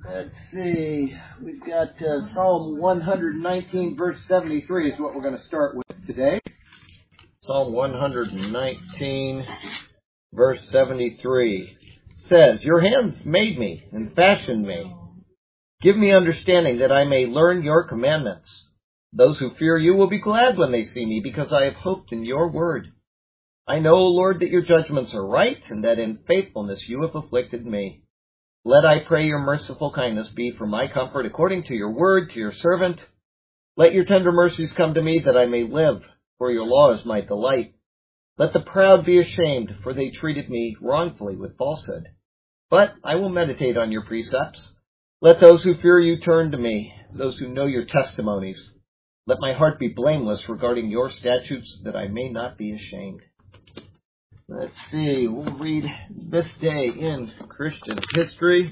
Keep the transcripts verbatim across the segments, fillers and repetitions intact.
Let's see. We've got uh, Psalm one nineteen, verse seventy-three is what we're going to start with today. Psalm one nineteen, verse seventy-three says, "Your hands made me and fashioned me. Give me understanding that I may learn your commandments. Those who fear you will be glad when they see me, because I have hoped in your word. I know, O Lord, that your judgments are right, and that in faithfulness you have afflicted me. Let, I pray, your merciful kindness be for my comfort according to your word to your servant. Let your tender mercies come to me, that I may live, for your law is my delight. Let the proud be ashamed, for they treated me wrongfully with falsehood. But I will meditate on your precepts. Let those who fear you turn to me, those who know your testimonies. Let my heart be blameless regarding your statutes, that I may not be ashamed." Let's see, we'll read this day in Christian history,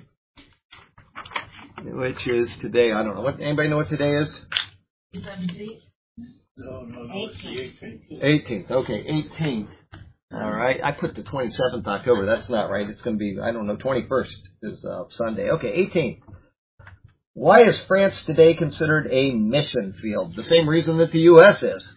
which is today. I don't know. What, anybody know what today is? seventeenth. No, no, no, it's the eighteenth. eighteenth, okay, eighteenth. All right, I put the twenty-seventh October. That's not right. It's going to be, I don't know, twenty-first is uh, Sunday. Okay, eighteenth. Why is France today considered a mission field? The same reason that the U S is.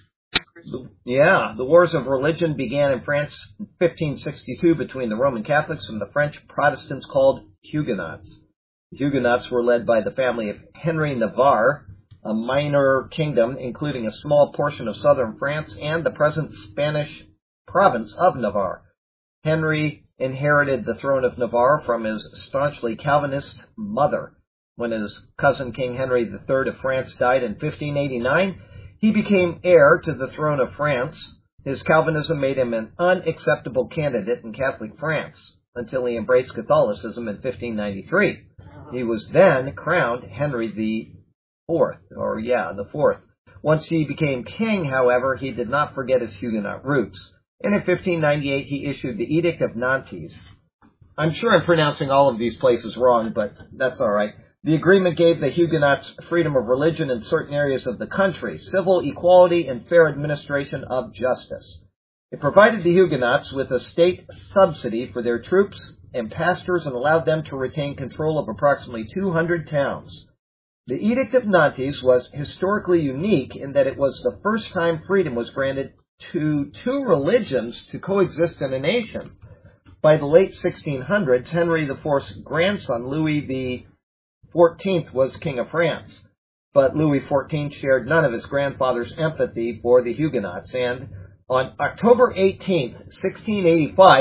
Yeah, the wars of religion began in France in fifteen sixty-two between the Roman Catholics and the French Protestants called Huguenots. The Huguenots were led by the family of Henry Navarre, a minor kingdom including a small portion of southern France and the present Spanish province of Navarre. Henry inherited the throne of Navarre from his staunchly Calvinist mother. When his cousin King Henry the Third of France died in fifteen eighty-nine, he became heir to the throne of France. His Calvinism made him an unacceptable candidate in Catholic France until he embraced Catholicism in fifteen ninety-three. He was then crowned Henry the Fourth, or yeah, the Fourth. Once he became king, however, he did not forget his Huguenot roots, and in fifteen ninety-eight he issued the Edict of Nantes. I'm sure I'm pronouncing all of these places wrong, but that's all right. The agreement gave the Huguenots freedom of religion in certain areas of the country, civil equality, and fair administration of justice. It provided the Huguenots with a state subsidy for their troops and pastors and allowed them to retain control of approximately two hundred towns. The Edict of Nantes was historically unique in that it was the first time freedom was granted to two religions to coexist in a nation. By the late sixteen hundreds, Henry the Fourth's grandson, Louis the fourteenth, was King of France, but Louis the fourteenth shared none of his grandfather's empathy for the Huguenots, and on October eighteenth, sixteen eighty-five,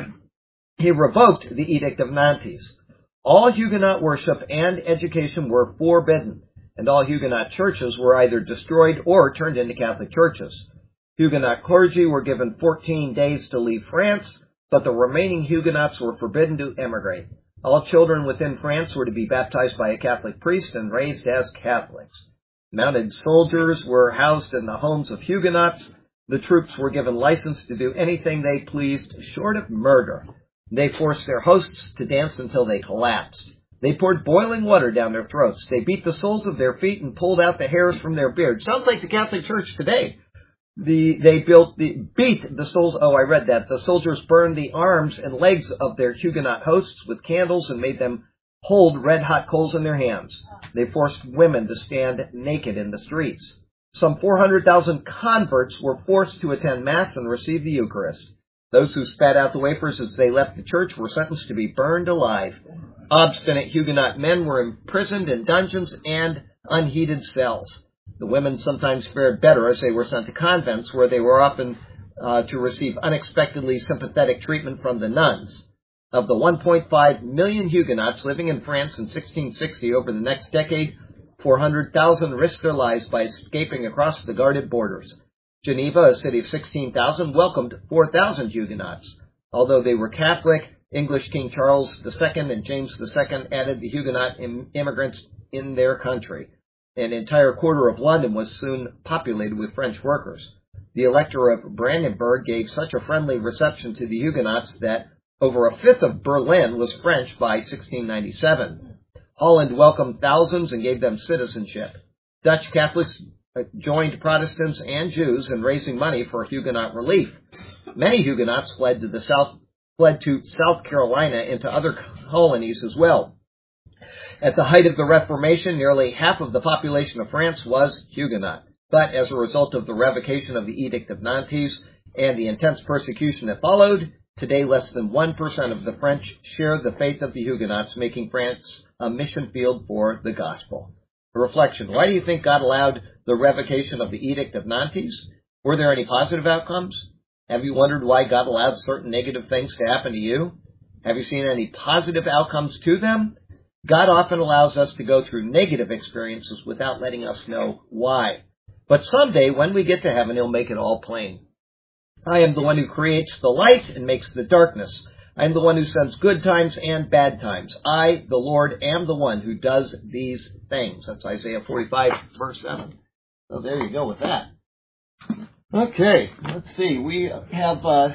he revoked the Edict of Nantes. All Huguenot worship and education were forbidden, and all Huguenot churches were either destroyed or turned into Catholic churches. Huguenot clergy were given fourteen days to leave France, but the remaining Huguenots were forbidden to emigrate. All children within France were to be baptized by a Catholic priest and raised as Catholics. Mounted soldiers were housed in the homes of Huguenots. The troops were given license to do anything they pleased short of murder. They forced their hosts to dance until they collapsed. They poured boiling water down their throats. They beat the soles of their feet and pulled out the hairs from their beards. Sounds like the Catholic Church today. The, they built the, beat the souls, oh, I read that. The soldiers burned the arms and legs of their Huguenot hosts with candles and made them hold red-hot coals in their hands. They forced women to stand naked in the streets. Some four hundred thousand converts were forced to attend Mass and receive the Eucharist. Those who spat out the wafers as they left the church were sentenced to be burned alive. Obstinate Huguenot men were imprisoned in dungeons and unheated cells. The women sometimes fared better as they were sent to convents, where they were often uh, to receive unexpectedly sympathetic treatment from the nuns. Of the one point five million Huguenots living in France in sixteen sixty, over the next decade, four hundred thousand risked their lives by escaping across the guarded borders. Geneva, a city of sixteen thousand, welcomed four thousand Huguenots. Although they were Catholic, English King Charles the Second and James the Second added the Huguenot im- immigrants in their country. An entire quarter of London was soon populated with French workers. The Elector of Brandenburg gave such a friendly reception to the Huguenots that over a fifth of Berlin was French by sixteen ninety-seven. Holland welcomed thousands and gave them citizenship. Dutch Catholics joined Protestants and Jews in raising money for Huguenot relief. Many Huguenots fled to the south, fled to South Carolina and to other colonies as well. At the height of the Reformation, nearly half of the population of France was Huguenot. But as a result of the revocation of the Edict of Nantes and the intense persecution that followed, today less than one percent of the French share the faith of the Huguenots, making France a mission field for the gospel. A reflection. Why do you think God allowed the revocation of the Edict of Nantes? Were there any positive outcomes? Have you wondered why God allowed certain negative things to happen to you? Have you seen any positive outcomes to them? God often allows us to go through negative experiences without letting us know why. But someday, when we get to heaven, He'll make it all plain. I am the one who creates the light and makes the darkness. I am the one who sends good times and bad times. I, the Lord, am the one who does these things. That's Isaiah forty-five, verse seven. So there you go with that. Okay, let's see. We have uh,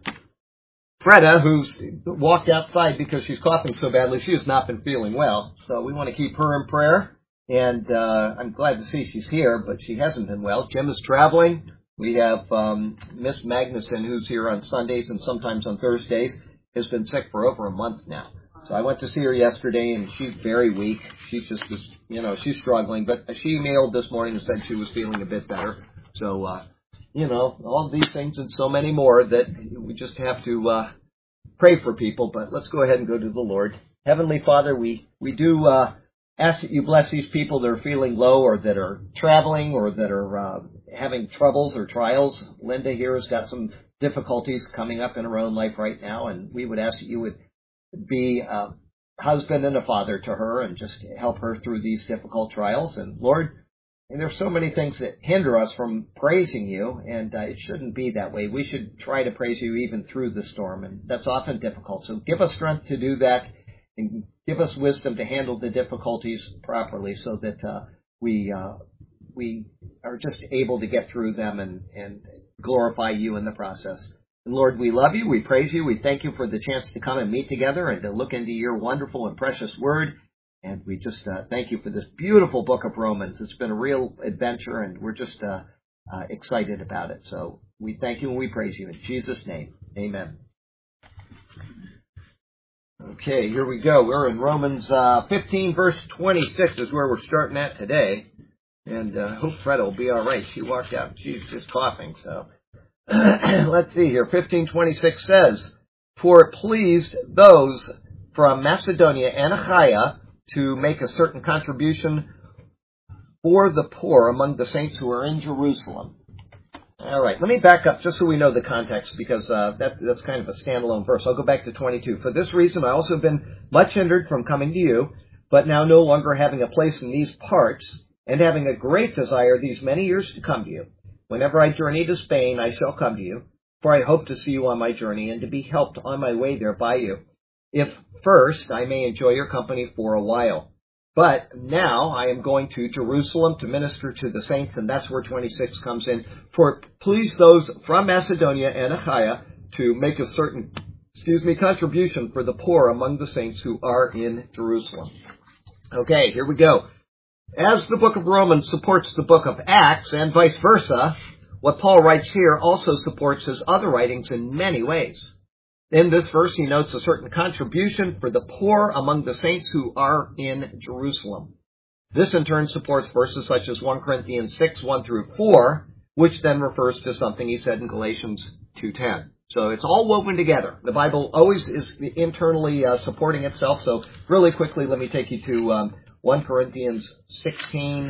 Freda, who's walked outside because she's coughing so badly. She has not been feeling well. So we want to keep her in prayer. And uh, I'm glad to see she's here, but she hasn't been well. Jim is traveling. We have um, Miss Magnuson, who's here on Sundays and sometimes on Thursdays, has been sick for over a month now. So I went to see her yesterday, and she's very weak. She's just, you know, she's struggling. But she emailed this morning and said she was feeling a bit better. So, uh, you know, all these things and so many more that we just have to uh, pray for people. But let's go ahead and go to the Lord. Heavenly Father, we, we do uh, ask that you bless these people that are feeling low or that are traveling or that are uh, having troubles or trials. Linda here has got some difficulties coming up in her own life right now, and we would ask that you would be a husband and a father to her and just help her through these difficult trials. And Lord, and there's so many things that hinder us from praising you, and uh, it shouldn't be that way. We should try to praise you even through the storm, and that's often difficult. So give us strength to do that, and give us wisdom to handle the difficulties properly so that uh, we uh, we are just able to get through them and, and glorify you in the process. And Lord, we love you, we praise you, we thank you for the chance to come and meet together and to look into your wonderful and precious word. And we just uh, thank you for this beautiful book of Romans. It's been a real adventure, and we're just uh, uh, excited about it. So we thank you and we praise you. In Jesus' name, amen. Okay, here we go. We're in Romans uh, fifteen, verse twenty-six is where we're starting at today. And I uh, hope Freda will be all right. She walked out. She's just coughing. So let's see here. fifteen twenty-six says, "For it pleased those from Macedonia and Achaia to make a certain contribution for the poor among the saints who are in Jerusalem." All right, let me back up just so we know the context, because uh, that, that's kind of a standalone verse. I'll go back to twenty-two. "For this reason I also have been much hindered from coming to you, but now no longer having a place in these parts, and having a great desire these many years to come to you. Whenever I journey to Spain, I shall come to you, for I hope to see you on my journey and to be helped on my way there by you, if first I may enjoy your company for a while. But now I am going to Jerusalem to minister to the saints," and that's where twenty-six comes in. "For it pleased those from Macedonia and Achaia to make a certain, excuse me, contribution for the poor among the saints who are in Jerusalem." Okay, here we go. As the book of Romans supports the book of Acts and vice versa, what Paul writes here also supports his other writings in many ways. In this verse, he notes a certain contribution for the poor among the saints who are in Jerusalem. This in turn supports verses such as First Corinthians six, one through four, which then refers to something he said in Galatians two ten. So it's all woven together. The Bible always is internally uh, supporting itself. So really quickly, let me take you to um, First Corinthians sixteen,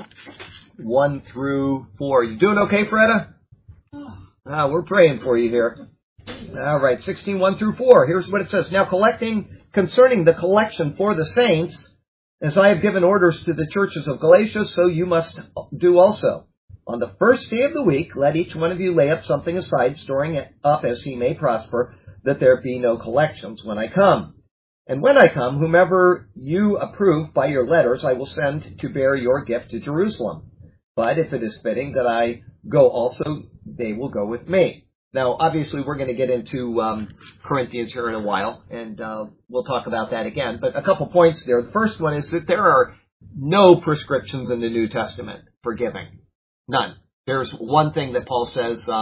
one through four. You doing okay, Freda? Ah, we're praying for you here. All right, sixteen, one through four. Here's what it says. "Now collecting, concerning the collection for the saints, as I have given orders to the churches of Galatia, so you must do also. On the first day of the week, let each one of you lay up something aside, storing it up as he may prosper, that there be no collections when I come. And when I come, whomever you approve by your letters, I will send to bear your gift to Jerusalem. But if it is fitting that I go also, they will go with me." Now, obviously, we're going to get into um, Corinthians here in a while, and uh, we'll talk about that again. But a couple points there. The first one is that there are no prescriptions in the New Testament for giving. None. There's one thing that Paul says, um,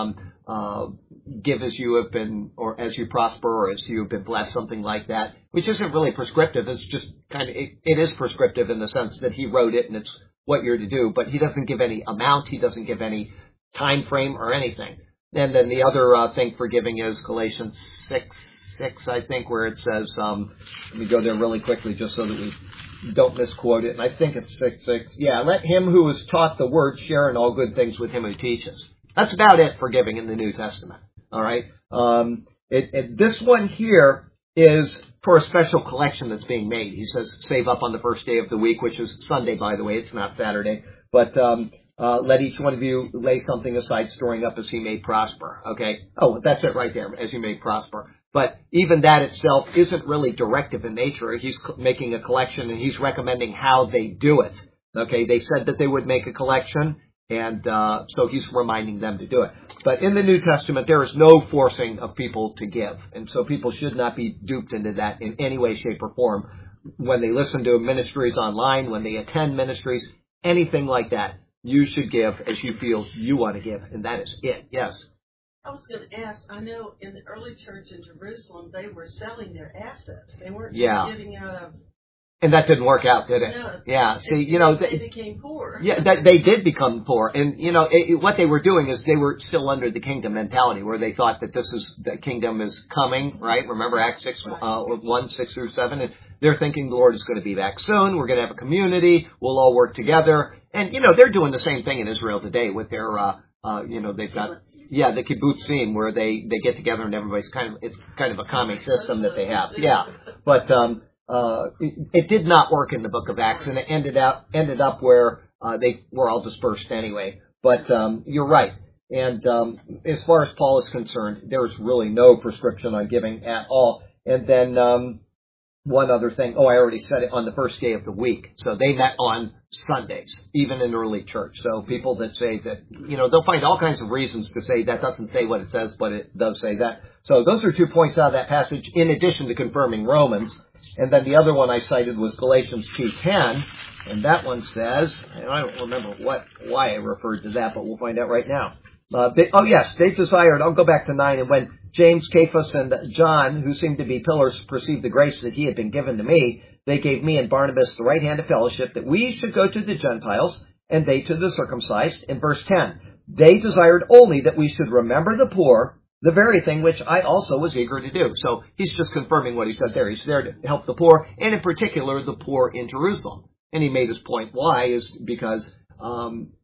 uh, give as you have been, or as you prosper, or as you have been blessed, something like that, which isn't really prescriptive. It's just kind of, it, it is prescriptive in the sense that he wrote it and it's what you're to do, but he doesn't give any amount, he doesn't give any time frame or anything. And then the other uh, thing for giving is Galatians six, six, I think, where it says, um, let me go there really quickly just so that we don't misquote it, and I think it's six, six. Yeah, let him who is taught the word share in all good things with him who teaches. That's about it for giving in the New Testament. All right. Um, it, it, this one here is for a special collection that's being made. He says, save up on the first day of the week, which is Sunday, by the way. It's not Saturday. But um, uh, let each one of you lay something aside, storing up as he may prosper. Okay. Oh, that's it right there, as you may prosper. But even that itself isn't really directive in nature. He's making a collection, and he's recommending how they do it. Okay. They said that they would make a collection. And uh, so he's reminding them to do it. But in the New Testament, there is no forcing of people to give. And so people should not be duped into that in any way, shape, or form. When they listen to ministries online, when they attend ministries, anything like that, you should give as you feel you want to give. And that is it. Yes? I was going to ask, I know in the early church in Jerusalem, they were selling their assets. They weren't yeah. giving out of... And that didn't work out, did it? No. Yeah. See, you know, they, they became poor. Yeah, that they did become poor, and you know it, what they were doing is they were still under the kingdom mentality, where they thought that this is the kingdom is coming. Right? Remember Acts six, uh, one, six through seven, and they're thinking the Lord is going to be back soon. We're going to have a community. We'll all work together, and you know they're doing the same thing in Israel today with their, uh, uh, you know, they've got. Yeah, the kibbutzim, where they, they get together and everybody's kind of, it's kind of a common system that they have. Yeah. But, um, uh, it, it did not work in the book of Acts, and it ended up, ended up where, uh, they were all dispersed anyway. But, um, you're right. And, um, as far as Paul is concerned, there's really no prescription on giving at all. And then, um, one other thing. Oh, I already said it, on the first day of the week. So they met on Sundays, even in early church. So people that say that, you know, they'll find all kinds of reasons to say that doesn't say what it says, but it does say that. So those are two points out of that passage, in addition to confirming Romans. And then the other one I cited was Galatians two ten. And that one says, and I don't remember what, why I referred to that, but we'll find out right now. Uh, they, oh yes, they desired, I'll go back to nine, and when James, Cephas, and John, who seemed to be pillars, perceived the grace that he had been given to me, they gave me and Barnabas the right hand of fellowship, that we should go to the Gentiles, and they to the circumcised. In verse ten, they desired only that we should remember the poor, the very thing which I also was eager to do. So he's just confirming what he said there. He's there to help the poor, and in particular the poor in Jerusalem. And he made his point. Why? Is because um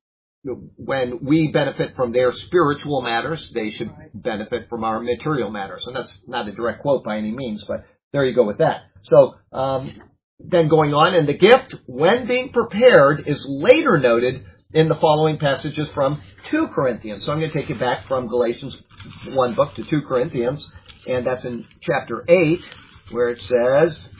when we benefit from their spiritual matters, they should benefit from our material matters. And that's not a direct quote by any means, but there you go with that. So um, then going on, and the gift, when being prepared, is later noted in the following passages from two Corinthians. So I'm going to take you back from Galatians one book to two Corinthians, and that's in chapter eight, where it says...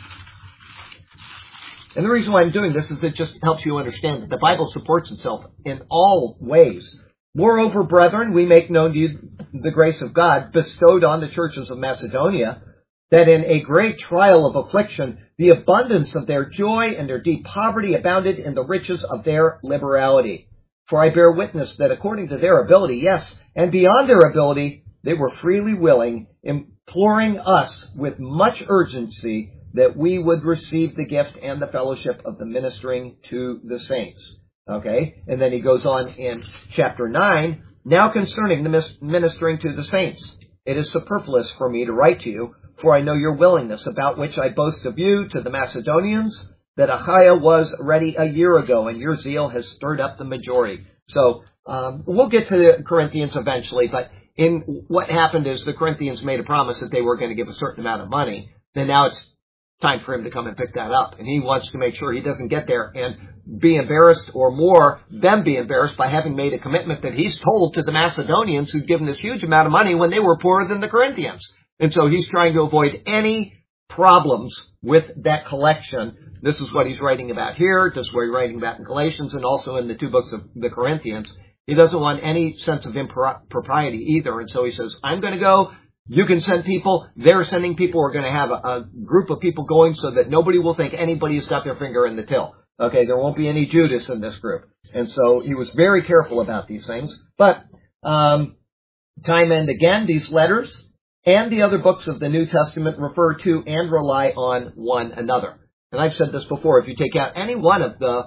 And the reason why I'm doing this is it just helps you understand that the Bible supports itself in all ways. Moreover, brethren, we make known to you the grace of God bestowed on the churches of Macedonia, that in a great trial of affliction, the abundance of their joy and their deep poverty abounded in the riches of their liberality. For I bear witness that according to their ability, yes, and beyond their ability, they were freely willing, imploring us with much urgency that we would receive the gift and the fellowship of the ministering to the saints. Okay? And then he goes on in chapter nine, now concerning the ministering to the saints, it is superfluous for me to write to you, for I know your willingness, about which I boast of you to the Macedonians, that Achaia was ready a year ago, and your zeal has stirred up the majority. So um, we'll get to the Corinthians eventually, but in what happened is the Corinthians made a promise that they were going to give a certain amount of money. Then now it's time for him to come and pick that up. And he wants to make sure he doesn't get there and be embarrassed, or more, them be embarrassed by having made a commitment that he's told to the Macedonians, who'd given this huge amount of money when they were poorer than the Corinthians. And so he's trying to avoid any problems with that collection. This is what he's writing about here. This is what he's writing about in Galatians, and also in the two books of the Corinthians. He doesn't want any sense of impropriety either. And so he says, I'm going to go. You can send people. They're sending people. We're going to have a, a group of people going so that nobody will think anybody's got their finger in the till. Okay, there won't be any Judas in this group. And so he was very careful about these things. But um, Time and again, these letters and the other books of the New Testament refer to and rely on one another. And I've said this before, if you take out any one of the,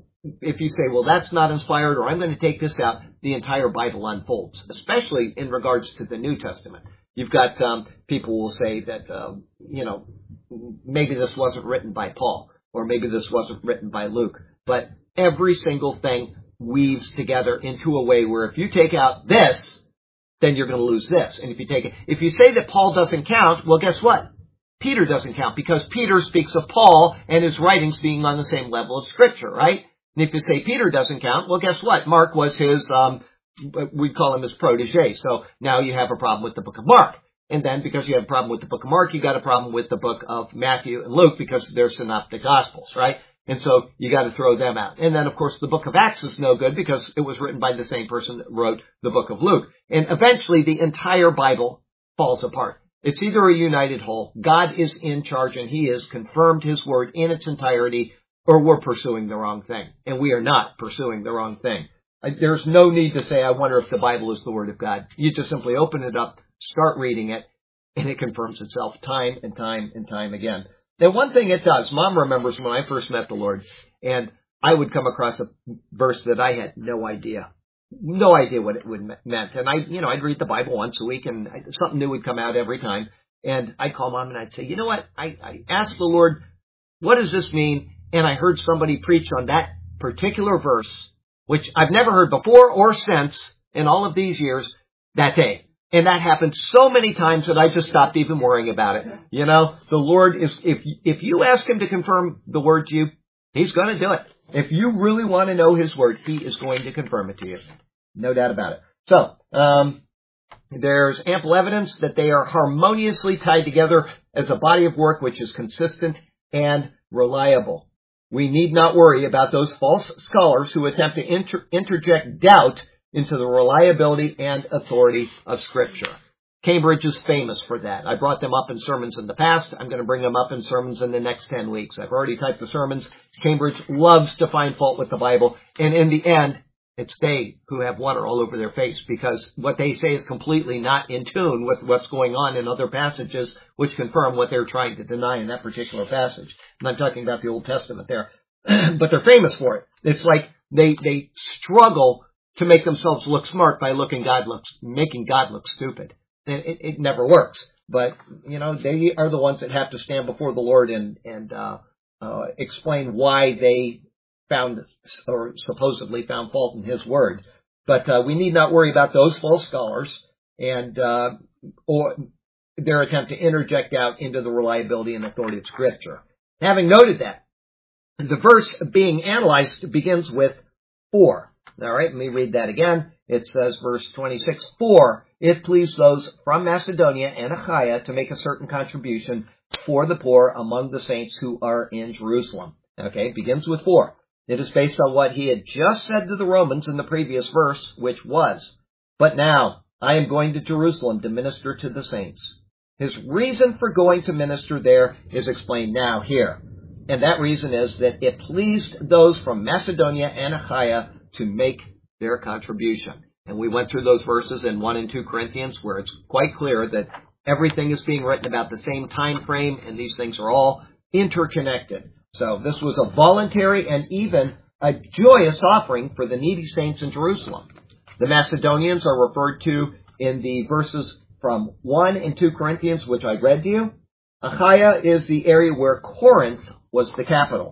if you say, well, that's not inspired, or I'm going to take this out, the entire Bible unfolds, especially in regards to the New Testament. You've got um, people will say that, uh, you know, maybe this wasn't written by Paul, or maybe this wasn't written by Luke, but every single thing weaves together into a way where if you take out this, then you're going to lose this. And if you take it, if you say that Paul doesn't count, well, guess what? Peter doesn't count, because Peter speaks of Paul and his writings being on the same level of Scripture, right? And if you say Peter doesn't count, well, guess what? Mark was his, um, we call him his protege. So now you have a problem with the book of Mark. And then because you have a problem with the book of Mark, you got a problem with the book of Matthew and Luke because they're synoptic gospels, right? And so you got to throw them out. And then, of course, the book of Acts is no good because it was written by the same person that wrote the book of Luke. And eventually the entire Bible falls apart. It's either a united whole, God is in charge and he has confirmed his word in its entirety, or we're pursuing the wrong thing. And we are not pursuing the wrong thing. There's no need to say, I wonder if the Bible is the word of God. You just simply open it up, start reading it, and it confirms itself time and time and time again. Now, one thing it does, Mom remembers when I first met the Lord, and I would come across a verse that I had no idea. No idea what it would meant. And I, you know, I'd read the Bible once a week and I, something new would come out every time. And I'd call Mom and I'd say, you know what? I, I asked the Lord, what does this mean? And I heard somebody preach on that particular verse, which I've never heard before or since in all of these years, that day. And that happened so many times that I just stopped even worrying about it. You know, the Lord is, if, if you ask him to confirm the word to you, he's going to do it. If you really want to know his word, he is going to confirm it to you. No doubt about it. So, um, there's ample evidence that they are harmoniously tied together as a body of work which is consistent and reliable. We need not worry about those false scholars who attempt to inter- interject doubt into the reliability and authority of Scripture. Cambridge is famous for that. I brought them up in sermons in the past. I'm going to bring them up in sermons in the next ten weeks. I've already typed the sermons. Cambridge loves to find fault with the Bible. And in the end, it's they who have water all over their face because what they say is completely not in tune with what's going on in other passages which confirm what they're trying to deny in that particular passage. And I'm talking about the Old Testament there. But they're famous for it. It's like they, they struggle to make themselves look smart by looking God looks, making God look stupid. It, it never works, but, you know, they are the ones that have to stand before the Lord and, and, uh, uh, explain why they found, or supposedly found fault in his word. But, uh, we need not worry about those false scholars and, uh, or their attempt to interject out into the reliability and authority of Scripture. Having noted that, the verse being analyzed begins with for. All right, let me read that again. It says, verse twenty-six, for it pleased those from Macedonia and Achaia to make a certain contribution for the poor among the saints who are in Jerusalem. Okay, it begins with for. It is based on what he had just said to the Romans in the previous verse, which was, but now I am going to Jerusalem to minister to the saints. His reason for going to minister there is explained now here. And that reason is that it pleased those from Macedonia and Achaia to make their contribution. And we went through those verses in one and two Corinthians where it's quite clear that everything is being written about the same time frame and these things are all interconnected. So this was a voluntary and even a joyous offering for the needy saints in Jerusalem. The Macedonians are referred to in the verses from one and two Corinthians, which I read to you. Achaia is the area where Corinth was the capital.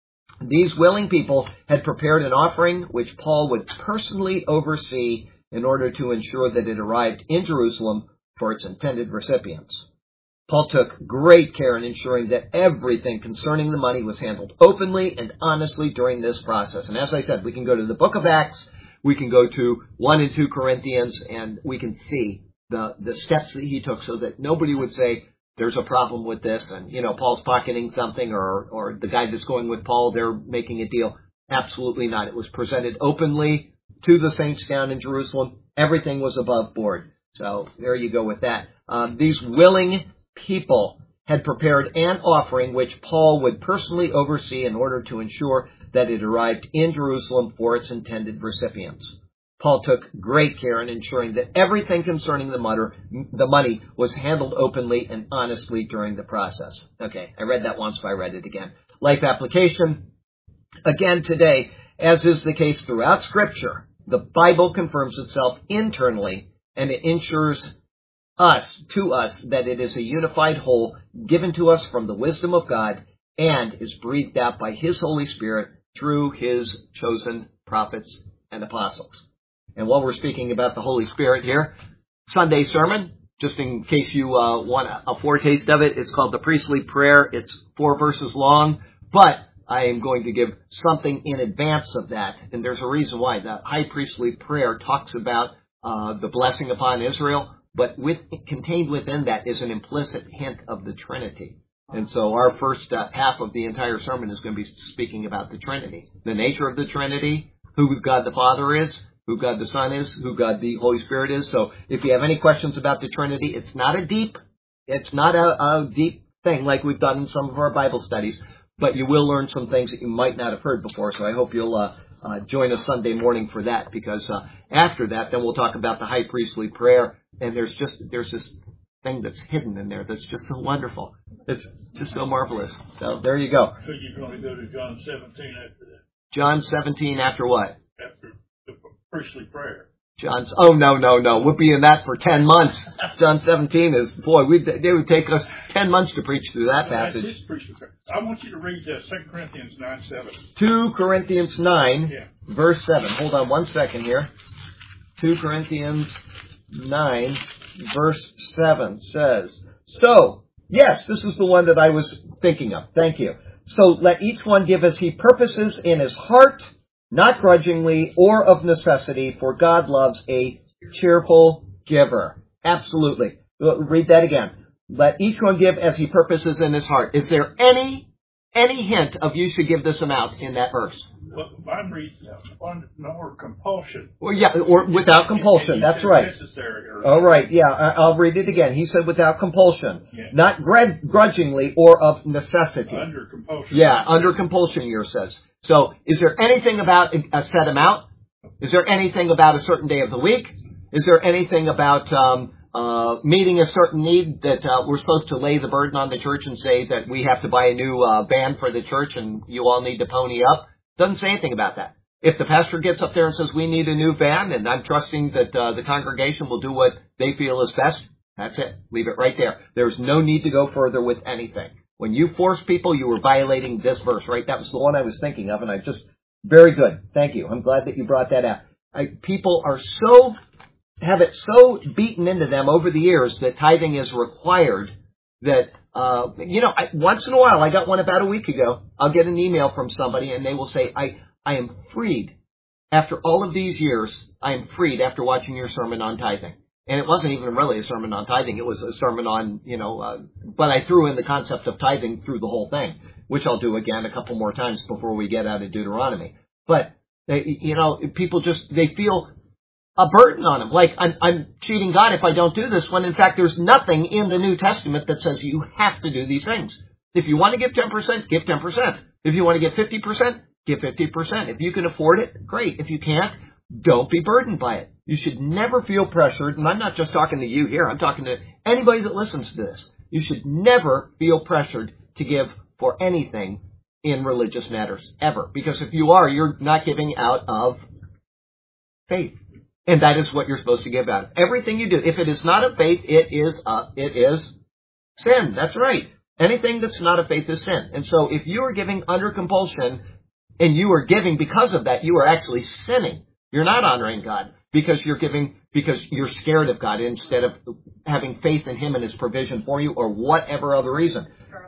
These willing people had prepared an offering which Paul would personally oversee in order to ensure that it arrived in Jerusalem for its intended recipients. Paul took great care in ensuring that everything concerning the money was handled openly and honestly during this process. And as I said, we can go to the book of Acts, we can go to one and two Corinthians, and we can see the, the steps that he took so that nobody would say, there's a problem with this, and, you know, Paul's pocketing something, or, or the guy that's going with Paul, they're making a deal. Absolutely not. It was presented openly to the saints down in Jerusalem. Everything was above board. So there you go with that. Um, these willing people had prepared an offering which Paul would personally oversee in order to ensure that it arrived in Jerusalem for its intended recipients. Paul took great care in ensuring that everything concerning the, mutter, the money was handled openly and honestly during the process. Okay, I read that once, but I read it again. Life application. Again today, as is the case throughout Scripture, the Bible confirms itself internally, and it ensures us, to us, that it is a unified whole given to us from the wisdom of God and is breathed out by His Holy Spirit through His chosen prophets and apostles. And while we're speaking about the Holy Spirit here, Sunday sermon, just in case you uh, want a, a foretaste of it, it's called the Priestly Prayer. It's four verses long, but I am going to give something in advance of that, and there's a reason why. The high priestly prayer talks about uh, the blessing upon Israel, but with, contained within that is an implicit hint of the Trinity. And so our first uh, half of the entire sermon is going to be speaking about the Trinity, the nature of the Trinity, who God the Father is, who God the Son is, who God the Holy Spirit is. So if you have any questions about the Trinity, it's not a deep, it's not a, a deep thing like we've done in some of our Bible studies, but you will learn some things that you might not have heard before. So I hope you'll uh, uh, join us Sunday morning for that, because uh, after that, then we'll talk about the high priestly prayer. And there's just there's this thing that's hidden in there that's just so wonderful. It's just so marvelous. So there you go. So you're going to go to John seventeen after that? John seventeen after what? After the priestly prayer. John's, oh, no, no, no. We'll be in that for ten months. John seventeen is, boy, we'd, it would take us ten months to preach through that passage. That's his priestly prayer. I want you to read uh, Second Corinthians nine seven. Second Corinthians nine, Yeah. verse seven. Hold on one second here. Second Corinthians nine, verse seven says, so, yes, this is the one that I was thinking of. Thank you. So let each one give as he purposes in his heart, not grudgingly or of necessity, for God loves a cheerful giver. Absolutely. Read that again. Let each one give as he purposes in his heart. Is there any any hint of you should give this amount in that verse? Well, mine reads on nor compulsion. Well, yeah, or without compulsion. That's right. Necessary or All right, yeah, I'll read it again. He said without compulsion, yeah. not grudgingly or of necessity. Under compulsion. Yeah, under compulsion, yours says. So, is there anything about a set amount? Is there anything about a certain day of the week? Is there anything about um, uh, meeting a certain need that uh, we're supposed to lay the burden on the church and say that we have to buy a new uh, van for the church and you all need to pony up? Doesn't say anything about that. If the pastor gets up there and says we need a new van and I'm trusting that uh, the congregation will do what they feel is best, that's it. Leave it right there. There's no need to go further with anything. When you force people, you were violating this verse, right? That was the one I was thinking of, and I just, very good. Thank you. I'm glad that you brought that out. I, people are so, have it so beaten into them over the years that tithing is required that, uh, you know, I, once in a while, I got one about a week ago, I'll get an email from somebody and they will say, I, I am freed. After all of these years, I am freed after watching your sermon on tithing. And it wasn't even really a sermon on tithing. It was a sermon on, you know, uh, but I threw in the concept of tithing through the whole thing, which I'll do again a couple more times before we get out of Deuteronomy. But, they, you know, people just, they feel a burden on them. Like, I'm, I'm cheating God if I don't do this, when in fact there's nothing in the New Testament that says you have to do these things. If you want to give ten percent, give ten percent. If you want to give fifty percent, give fifty percent. If you can afford it, great. If you can't, don't be burdened by it. You should never feel pressured, and I'm not just talking to you here, I'm talking to anybody that listens to this. You should never feel pressured to give for anything in religious matters, ever. Because if you are, you're not giving out of faith. And that is what you're supposed to give out. Everything you do, if it is not of faith, it is uh, it is sin. That's right. Anything that's not of faith is sin. And so if you are giving under compulsion, and you are giving because of that, you are actually sinning. You're not honoring God because you're giving because you're scared of God instead of having faith in Him and His provision for you or whatever other reason.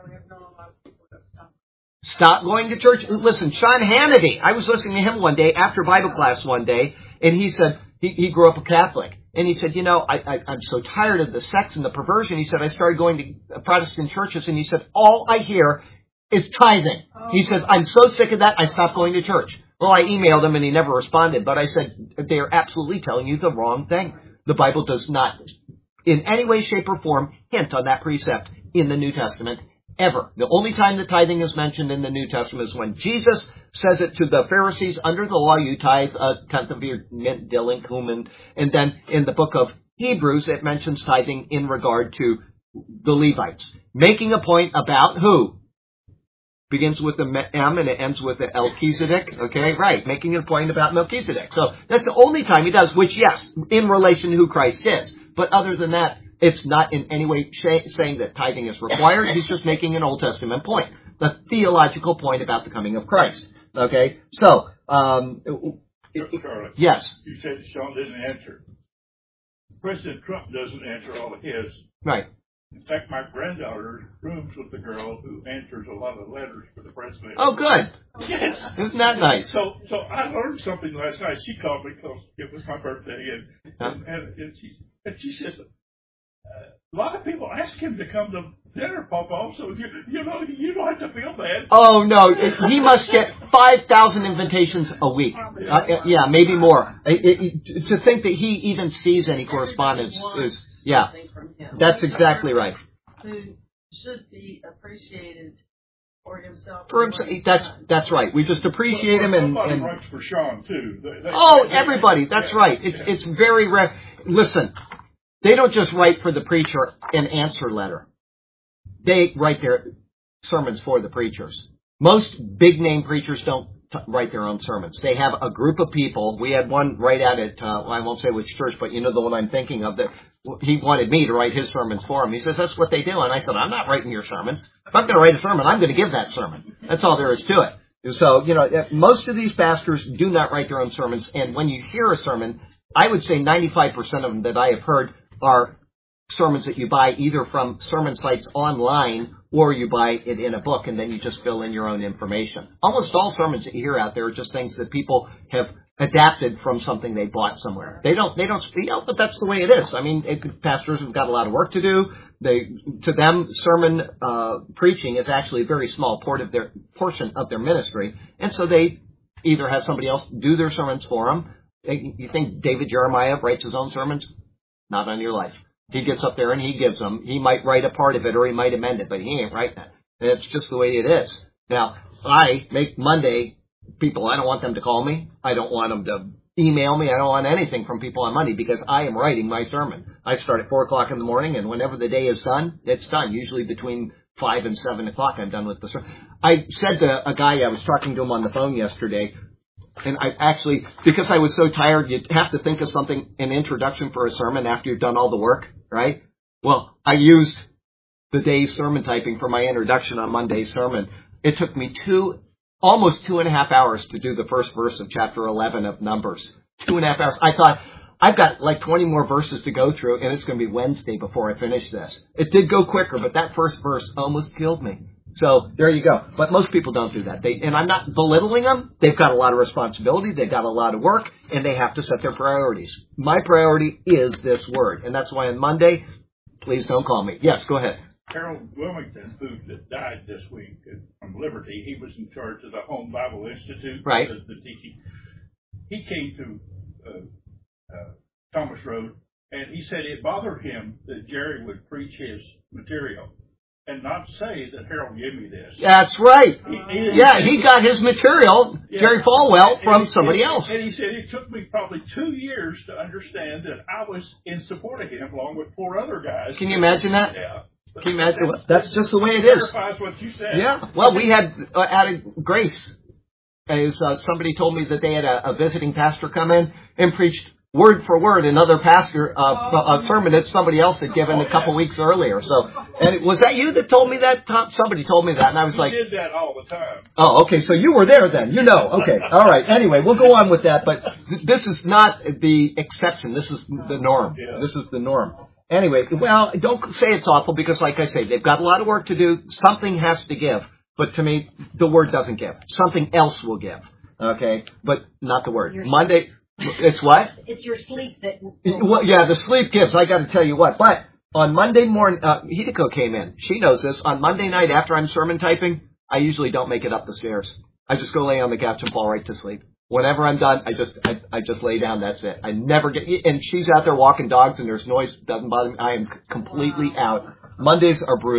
Stop going to church. Listen, Sean Hannity, I was listening to him one day after Bible class one day, and he said he, he grew up a Catholic. And he said, you know, I, I, I'm so tired of the sex and the perversion. He said, I started going to Protestant churches, and he said, all I hear is tithing. He says, I'm so sick of that, I stopped going to church. Well, I emailed him and he never responded, but I said, they are absolutely telling you the wrong thing. The Bible does not, in any way, shape, or form, hint on that precept in the New Testament Ever. The only time that tithing is mentioned in the New Testament is when Jesus says it to the Pharisees. Under the law, you tithe a tenth of your mint, dill, and cumin. And then in the book of Hebrews, it mentions tithing in regard to the Levites. Making a point about who? Begins with the M and it ends with the Melchizedek. Okay, right. Making a point about Melchizedek. So that's the only time he does, which, yes, in relation to who Christ is. But other than that, it's not in any way sh- saying that tithing is required. He's just making an Old Testament point, the theological point about the coming of Christ. Okay, so um, Charlie, yes, you said Sean didn't answer. President Trump doesn't answer all of his. right. In fact, my granddaughter rooms with the girl who answers a lot of letters for the president. Oh, good. Yes. Isn't that nice? So, so I learned something last night. She called me because it was my birthday, and Huh? and, and, and she and she says, uh, a lot of people ask him to come to dinner, Papa. So you you know you don't have to feel bad. Oh, no. It, he must get five thousand invitations a week. Uh, yeah, maybe more. It, it, to think that he even sees any correspondence is, yeah, Something from him. that's He's a exactly person right. Who should be appreciated for himself. For and himself, what he's that's done. that's right. We just appreciate him and, Somebody and writes for Sean too. They- they- oh, they- everybody. That's yeah, right. It's yeah. it's very rare. Listen, they don't just write for the preacher an answer letter. They write their sermons for the preachers. Most big name preachers don't t- write their own sermons. They have a group of people. We had one right at it. Uh, I won't say which church, but you know the one I'm thinking of. That he wanted me to write his sermons for him. He says that's what they do, and I said I'm not writing your sermons. If I'm going to write a sermon, I'm going to give that sermon. That's all there is to it. So you know, most of these pastors do not write their own sermons, and when you hear a sermon, I would say ninety-five percent of them that I have heard are sermons that you buy either from sermon sites online or you buy it in a book and then you just fill in your own information. Almost all sermons that you hear out there are just things that people have adapted from something they bought somewhere. They don't, they don't, you know, but that's the way it is. I mean, it, pastors have got a lot of work to do. They, to them, sermon uh, preaching is actually a very small part of their portion of their ministry, and so they either have somebody else do their sermons for them. You think David Jeremiah writes his own sermons? Not on your life. He gets up there and he gives them. He might write a part of it or he might amend it, but he ain't writing it. And it's just the way it is. Now, I make Monday people, I don't want them to call me. I don't want them to email me. I don't want anything from people on Monday because I am writing my sermon. I start at four o'clock in the morning, and whenever the day is done, it's done. Usually between five and seven o'clock I'm done with the sermon. I said to a guy, I was talking to him on the phone yesterday, and I actually, because I was so tired, you have to think of something, an introduction for a sermon after you've done all the work, right? Well, I used the day's sermon typing for my introduction on Monday's sermon. It took me two, almost two and a half hours to do the first verse of chapter eleven of Numbers. Two and a half hours. I thought, I've got like twenty more verses to go through, and it's going to be Wednesday before I finish this. It did go quicker, but that first verse almost killed me. So there you go. But most people don't do that. They, and I'm not belittling them. They've got a lot of responsibility. They've got a lot of work, and they have to set their priorities. My priority is this word, and that's why on Monday, please don't call me. Yes, go ahead. Harold Wilmington, who died this week from Liberty, he was in charge of the Home Bible Institute. Right. The, the teaching. He came to uh, uh, Thomas Road, and he said it bothered him that Jerry would preach his material and not say that Harold gave me this. That's right. He, he, Yeah, he got his material, Yeah. Jerry Falwell, And from he- somebody and- else. And he said it took me probably two years to understand that I was in support of him along with four other guys. Can you imagine that? Yeah. Can you imagine what? That's just the way it is. Verifies what you said. Yeah. Well, we had uh, added Grace. As uh, somebody told me that they had a, a visiting pastor come in and preached word for word another pastor uh, a sermon that somebody else had given a couple weeks earlier. So, and was that you that told me that? Tom? Somebody told me that, and I was He like, did that all the time. oh, okay. So you were there then. You know. Okay. All right. Anyway, we'll go on with that. But th- this is not the exception. This is the norm. Yeah. This is the norm. Anyway, well, don't say it's awful because, like I say, they've got a lot of work to do. Something has to give. But to me, the word doesn't give. Something else will give. Okay? But not the word. Your Monday, it's what? It's your sleep that. Well, yeah, the sleep gives. I got to tell you what. But on Monday morning, uh, Hideko came in. She knows this. On Monday night after I'm sermon typing, I usually don't make it up the stairs. I just go lay on the couch and fall right to sleep. Whenever I'm done, I just I, I just lay down. That's it. I never get. And she's out there walking dogs, and there's noise. Doesn't bother me. I am completely out. Mondays are brutal.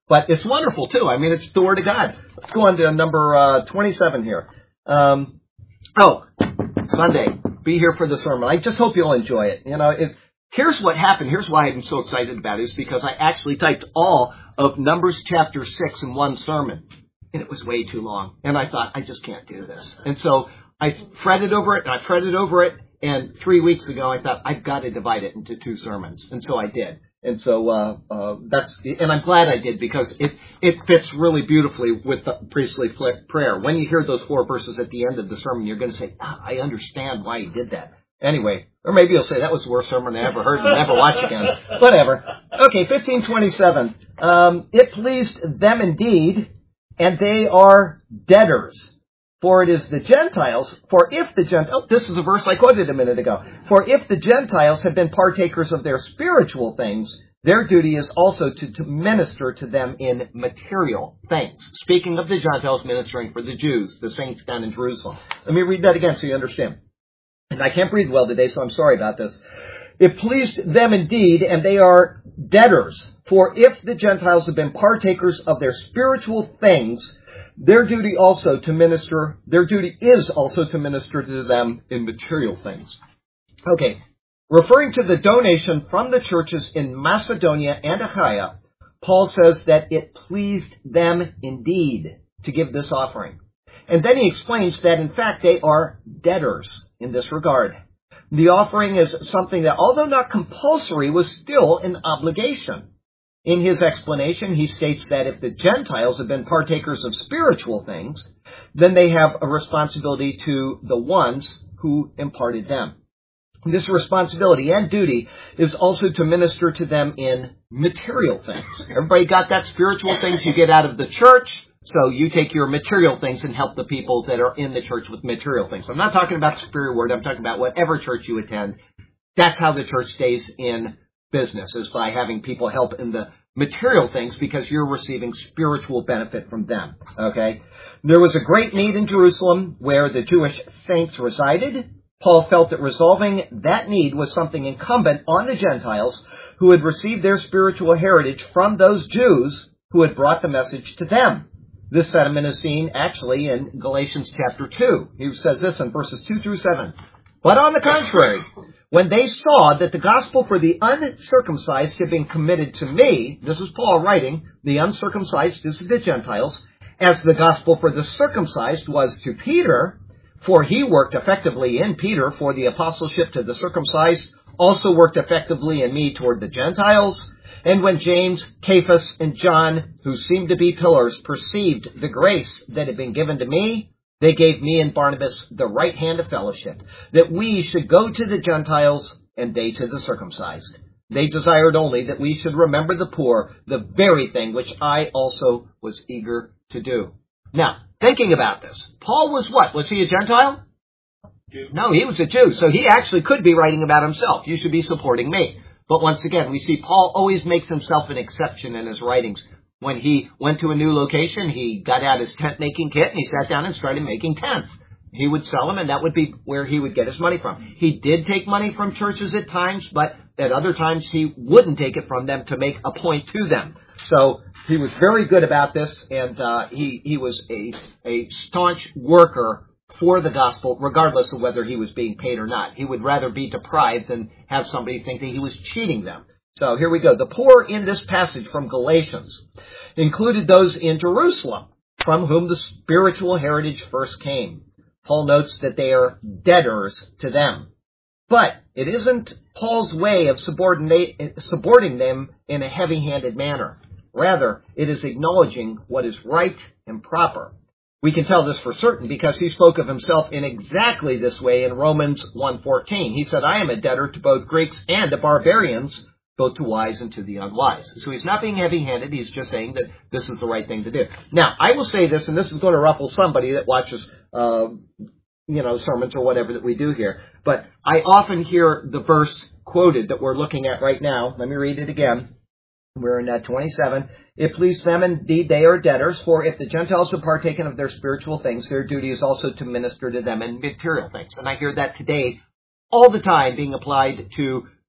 But it's wonderful, too. I mean, it's the Word of God. Let's go on to number uh, twenty-seven here. Um, oh, Sunday. Be here for the sermon. I just hope you'll enjoy it. You know, it, here's what happened. Here's why I'm so excited about it, is because I actually typed all of Numbers chapter six in one sermon. And it was way too long. And I thought, I just can't do this. And so I fretted over it, and I fretted over it. And three weeks ago, I thought, I've got to divide it into two sermons. And so I did. And so uh, uh, that's, and I'm glad I did, because it, it fits really beautifully with the priestly prayer. When you hear those four verses at the end of the sermon, you're going to say, ah, I understand why he did that. Anyway, or maybe you'll say, that was the worst sermon I ever heard and never watch again. Whatever. Okay, fifteen twenty-seven. Um, it pleased them indeed, and they are debtors. For it is the Gentiles, for if the Gentiles, oh, this is a verse I quoted a minute ago. For if the Gentiles have been partakers of their spiritual things, their duty is also to, to minister to them in material things. Speaking of the Gentiles ministering for the Jews, the saints down in Jerusalem. Let me read that again so you understand. And I can't breathe well today, so I'm sorry about this. It pleased them indeed, and they are debtors. For if the Gentiles have been partakers of their spiritual things, Their duty also to minister, their duty is also to minister to them in material things. Okay, referring to the donation from the churches in Macedonia and Achaia, Paul says that it pleased them indeed to give this offering. And then he explains that, in fact, they are debtors in this regard. The offering is something that, although not compulsory, was still an obligation. In his explanation, he states that if the Gentiles have been partakers of spiritual things, then they have a responsibility to the ones who imparted them. This responsibility and duty is also to minister to them in material things. Everybody got that? Spiritual things you get out of the church, so you take your material things and help the people that are in the church with material things. I'm not talking about the superior word. I'm talking about whatever church you attend. That's how the church stays in business, is by having people help in the material things, because you're receiving spiritual benefit from them. Okay? There was a great need in Jerusalem where the Jewish saints resided. Paul felt that resolving that need was something incumbent on the Gentiles who had received their spiritual heritage from those Jews who had brought the message to them. This sentiment is seen actually in Galatians chapter two. He says this in verses two through seven. But on the contrary, when they saw that the gospel for the uncircumcised had been committed to me, this is Paul writing, the uncircumcised, this is the Gentiles, as the gospel for the circumcised was to Peter, for he worked effectively in Peter for the apostleship to the circumcised, also worked effectively in me toward the Gentiles. And when James, Cephas, and John, who seemed to be pillars, perceived the grace that had been given to me, they gave me and Barnabas the right hand of fellowship, that we should go to the Gentiles and they to the circumcised. They desired only that we should remember the poor, the very thing which I also was eager to do. Now, thinking about this, Paul was what? Was he a Gentile? Jew. No, he was a Jew, so he actually could be writing about himself. You should be supporting me. But once again, we see Paul always makes himself an exception in his writings. When he went to a new location, he got out his tent-making kit and he sat down and started making tents. He would sell them, and that would be where he would get his money from. He did take money from churches at times, but at other times he wouldn't take it from them to make a point to them. So he was very good about this, and uh, he, he was a, a staunch worker for the gospel, regardless of whether he was being paid or not. He would rather be deprived than have somebody think that he was cheating them. So here we go. The poor in this passage from Galatians included those in Jerusalem, from whom the spiritual heritage first came. Paul notes that they are debtors to them. But it isn't Paul's way of subordinate, supporting them in a heavy-handed manner. Rather, it is acknowledging what is right and proper. We can tell this for certain because he spoke of himself in exactly this way in Romans one fourteen. He said, I am a debtor to both Greeks and to barbarians, both to wise and to the unwise. So he's not being heavy-handed. He's just saying that this is the right thing to do. Now, I will say this, and this is going to ruffle somebody that watches, uh, you know, sermons or whatever that we do here. But I often hear the verse quoted that we're looking at right now. Let me read it again. We're in that twenty-seven. It pleased them indeed they are debtors, for if the Gentiles have partaken of their spiritual things, their duty is also to minister to them in material things. And I hear that today all the time being applied to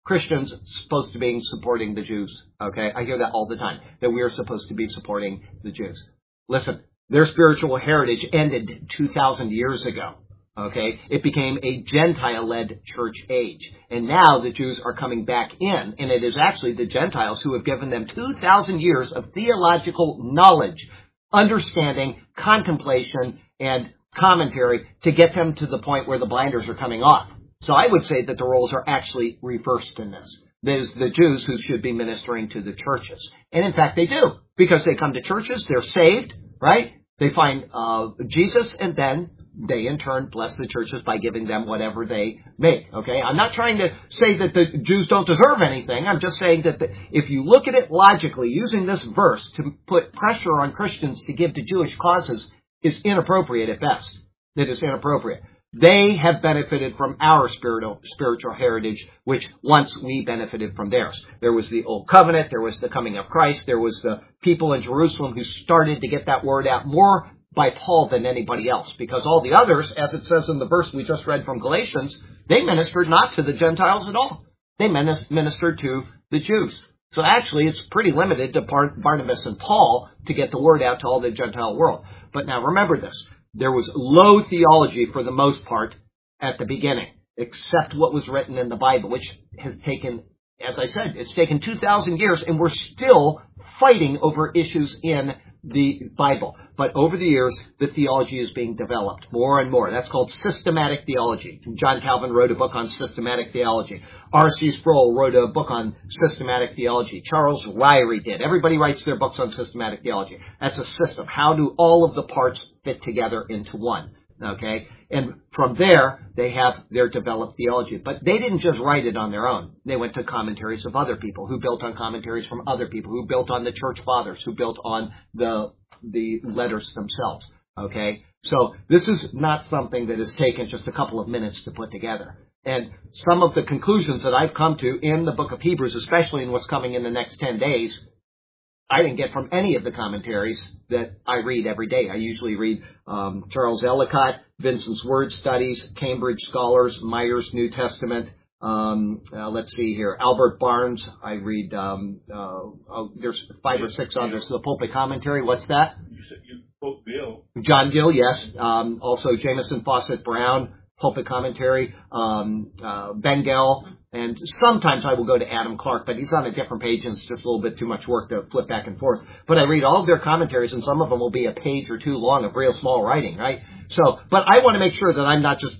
Christians supposed to be supporting the Jews. Okay, I hear that all the time, that we are supposed to be supporting the Jews. Listen, their spiritual heritage ended two thousand years ago. Okay, it became a Gentile-led church age. And now the Jews are coming back in, and it is actually the Gentiles who have given them two thousand years of theological knowledge, understanding, contemplation, and commentary to get them to the point where the blinders are coming off. So I would say that the roles are actually reversed in this. There's the Jews who should be ministering to the churches. And in fact, they do, because they come to churches, they're saved, right? They find uh, Jesus, and then they in turn bless the churches by giving them whatever they make, okay? I'm not trying to say that the Jews don't deserve anything. I'm just saying that the, if you look at it logically, using this verse to put pressure on Christians to give to Jewish causes is inappropriate at best. It is inappropriate. They have benefited from our spiritual spiritual heritage, which once we benefited from theirs. There was the Old Covenant, there was the coming of Christ, there was the people in Jerusalem who started to get that word out more by Paul than anybody else, because all the others, as it says in the verse we just read from Galatians, they ministered not to the Gentiles at all. They ministered to the Jews. So actually it's pretty limited to Barnabas and Paul to get the word out to all the Gentile world. But now remember this. There was low theology for the most part at the beginning, except what was written in the Bible, which has taken, as I said, it's taken two thousand years, and we're still fighting over issues in the Bible. But over the years, the theology is being developed more and more. That's called systematic theology. John Calvin wrote a book on systematic theology. R C Sproul wrote a book on systematic theology. Charles Ryrie did. Everybody writes their books on systematic theology. That's a system. How do all of the parts fit together into one? Okay? And from there, they have their developed theology. But they didn't just write it on their own. They went to commentaries of other people, who built on commentaries from other people, who built on the church fathers, who built on the the letters themselves. Okay? So this is not something that has taken just a couple of minutes to put together. And some of the conclusions that I've come to in the book of Hebrews, especially in what's coming in the next ten days, I didn't get from any of the commentaries that I read every day. I usually read um, Charles Ellicott, Vincent's Word Studies, Cambridge Scholars, Meyer's New Testament. Um, uh, let's see here, Albert Barnes. I read. Um, uh, oh, there's five or six others. The Pulpit Commentary. What's that? You said you quote Gill. John Gill, yes. Um, also Jameson Fawcett Brown, Pulpit Commentary. Um, uh, Bengel. And sometimes I will go to Adam Clark, but he's on a different page, and it's just a little bit too much work to flip back and forth. But I read all of their commentaries, and some of them will be a page or two long of real small writing, right? So, but I want to make sure that I'm not just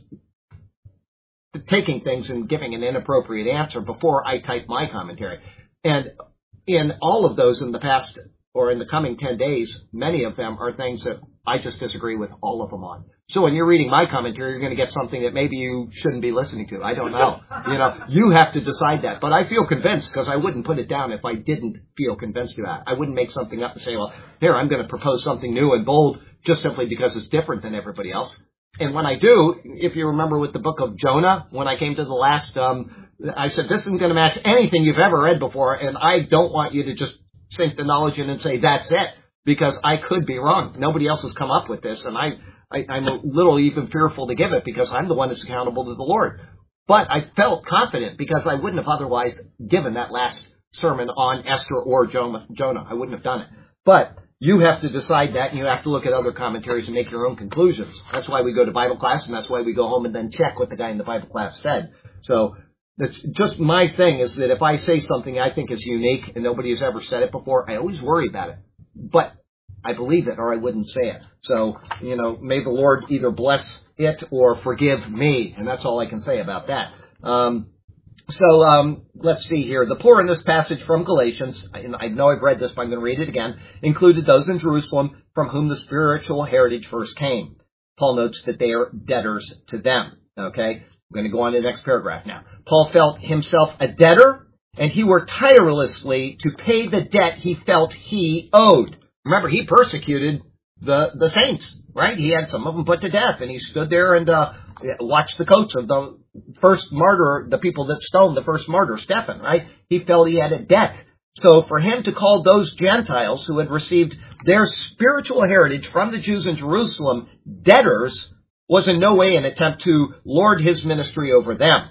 taking things and giving an inappropriate answer before I type my commentary. And in all of those in the past, or in the coming ten days, many of them are things that I just disagree with all of them on. So when you're reading my commentary, you're going to get something that maybe you shouldn't be listening to. I don't know. You know, you have to decide that. But I feel convinced, because I wouldn't put it down if I didn't feel convinced of that. I wouldn't make something up and say, well, here, I'm going to propose something new and bold just simply because it's different than everybody else. And when I do, if you remember with the book of Jonah, when I came to the last, um, I said, this isn't going to match anything you've ever read before, and I don't want you to just sink the knowledge in and say, that's it, because I could be wrong. Nobody else has come up with this, and I, I, I'm a little even fearful to give it, because I'm the one that's accountable to the Lord. But I felt confident, because I wouldn't have otherwise given that last sermon on Esther or Jonah. I wouldn't have done it. But you have to decide that, and you have to look at other commentaries and make your own conclusions. That's why we go to Bible class, and that's why we go home and then check what the guy in the Bible class said. So that's just my thing, is that if I say something I think is unique and nobody has ever said it before, I always worry about it. But I believe it, or I wouldn't say it. So, you know, may the Lord either bless it or forgive me, and that's all I can say about that. Um, so um, let's see here. The poor in this passage from Galatians, and I know I've read this, but I'm going to read it again, included those in Jerusalem from whom the spiritual heritage first came. Paul notes that they are debtors to them. Okay, I'm going to go on to the next paragraph now. Paul felt himself a debtor, and he worked tirelessly to pay the debt he felt he owed. Remember, he persecuted the the saints, right? He had some of them put to death, and he stood there and uh, watched the coats of the first martyr, the people that stoned the first martyr, Stephen, right? He felt he had a debt. So for him to call those Gentiles who had received their spiritual heritage from the Jews in Jerusalem debtors was in no way an attempt to lord his ministry over them.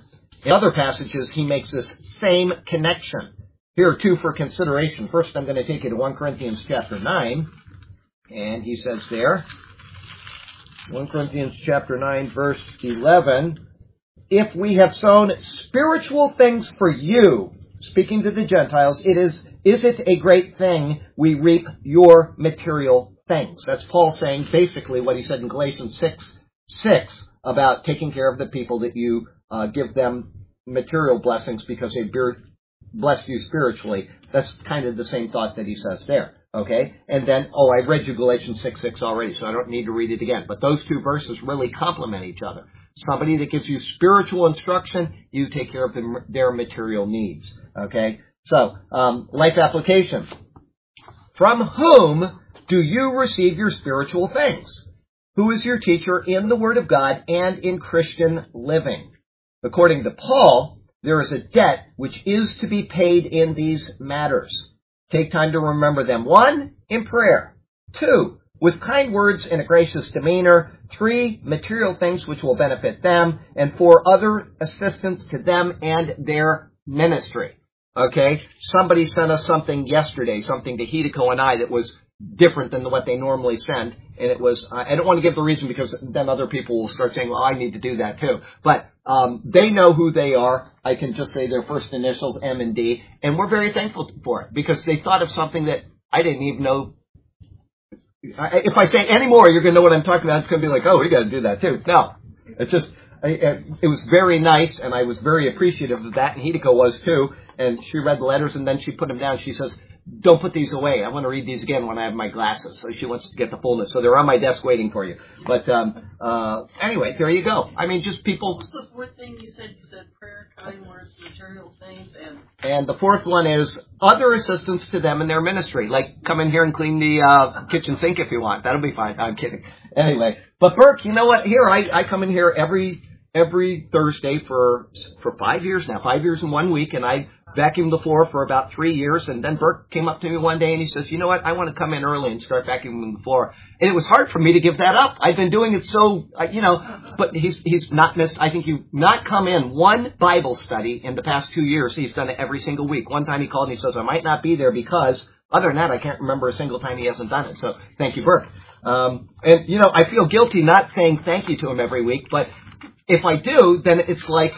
In other passages, he makes this same connection. Here are two for consideration. First, I'm going to take you to First Corinthians chapter nine, and he says there, First Corinthians chapter nine, verse eleven, if we have sown spiritual things for you, speaking to the Gentiles, it is, is it a great thing we reap your material things? That's Paul saying basically what he said in Galatians six six about taking care of the people, that you uh, give them material blessings because they blessed you spiritually. That's kind of the same thought that he says there. Okay? And then, oh, I read you Galatians six six already, so I don't need to read it again. But those two verses really complement each other. Somebody that gives you spiritual instruction, you take care of the, their material needs. Okay? So, um, life application. From whom do you receive your spiritual things? Who is your teacher in the Word of God and in Christian living? According to Paul, there is a debt which is to be paid in these matters. Take time to remember them. One, in prayer. Two, with kind words and a gracious demeanor. Three, material things which will benefit them. And four, other assistance to them and their ministry. Okay? Somebody sent us something yesterday, something to Hideko and I that was different than what they normally send. And it was, uh, I don't want to give the reason because then other people will start saying, well, I need to do that too. But um, they know who they are. I can just say their first initials, M and D. And we're very thankful for it because they thought of something that I didn't even know. If I say any more, you're going to know what I'm talking about. It's going to be like, oh, we got to do that too. No, it's just, it was very nice, and I was very appreciative of that, and Hideko was too. And she read the letters, and then she put them down. She says, don't put these away. I want to read these again when I have my glasses. So she wants to get the fullness. So they're on my desk waiting for you. But um, uh, anyway, there you go. I mean, just people. What's the fourth thing you said? You said prayer, kind words, material things, and... And the fourth one is other assistance to them in their ministry. Like, come in here and clean the uh, kitchen sink if you want. That'll be fine. I'm kidding. Anyway. But Burke, you know what? Here, I, I come in here every every Thursday for for five years now. Five years in one week. And I vacuumed the floor for about three years, and then Burke came up to me one day and he says, you know what, I want to come in early and start vacuuming the floor. And it was hard for me to give that up. I've been doing it so, you know, but he's he's not missed, I think you've not come in one Bible study in the past two years. He's done it every single week. One time he called and he says, I might not be there because, other than that, I can't remember a single time he hasn't done it. So thank you, Burke. Um, and, you know, I feel guilty not saying thank you to him every week, but if I do, then it's like,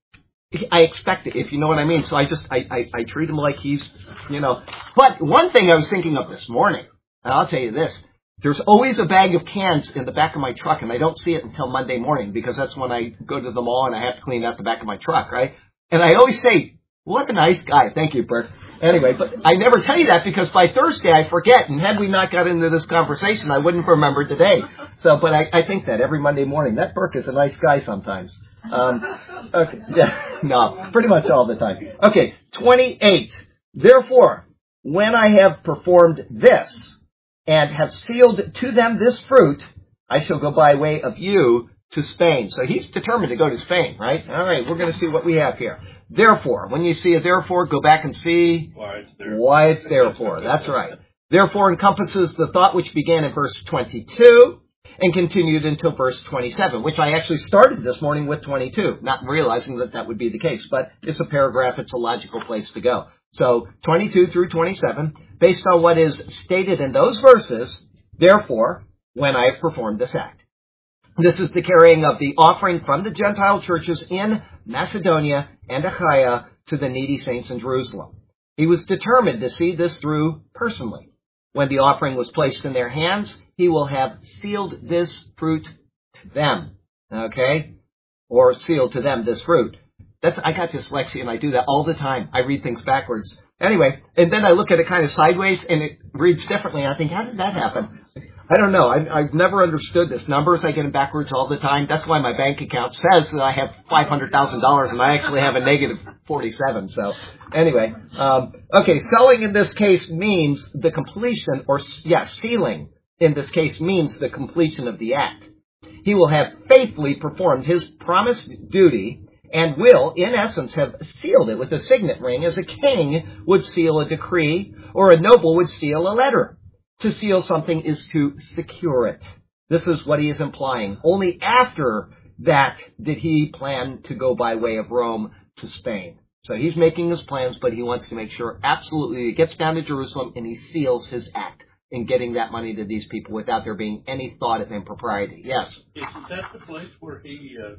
I expect it, if you know what I mean. So I just, I, I, I treat him like he's, you know. But one thing I was thinking of this morning, and I'll tell you this, there's always a bag of cans in the back of my truck, and I don't see it until Monday morning, because that's when I go to the mall and I have to clean out the back of my truck, right? And I always say, what a nice guy. Thank you, Bert. Anyway, but I never tell you that because by Thursday I forget, and had we not got into this conversation, I wouldn't remember today. So, but I, I think that every Monday morning. That Burke is a nice guy sometimes. Um, okay, yeah, no, pretty much all the time. Okay, twenty-eight. Therefore, when I have performed this and have sealed to them this fruit, I shall go by way of you to Spain. So he's determined to go to Spain, right? All right, we're going to see what we have here. Therefore, when you see a therefore, go back and see why it's there. Why it's therefore. That's right. Therefore encompasses the thought which began in verse twenty-two and continued until verse twenty-seven, which I actually started this morning with twenty-two, not realizing that that would be the case. But it's a paragraph. It's a logical place to go. So twenty-two through twenty-seven, based on what is stated in those verses, therefore, when I have performed this act. This is the carrying of the offering from the Gentile churches in Macedonia and Achaia to the needy saints in Jerusalem. He was determined to see this through personally. When the offering was placed in their hands, he will have sealed this fruit to them. Okay? Or sealed to them this fruit. That's, I got dyslexia and I do that all the time. I read things backwards. Anyway, and then I look at it kind of sideways and it reads differently. I think, how did that happen? I don't know. I, I've never understood this. Numbers, I get them backwards all the time. That's why my bank account says that I have five hundred thousand dollars and I actually have a negative forty-seven. So anyway, um, okay, selling in this case means the completion, or yeah, sealing in this case means the completion of the act. He will have faithfully performed his promised duty and will, in essence, have sealed it with a signet ring as a king would seal a decree or a noble would seal a letter. To seal something is to secure it. This is what he is implying. Only after that did he plan to go by way of Rome to Spain. So he's making his plans, but he wants to make sure absolutely he gets down to Jerusalem and he seals his act in getting that money to these people without there being any thought of impropriety. Yes? Isn't that the place where he, uh,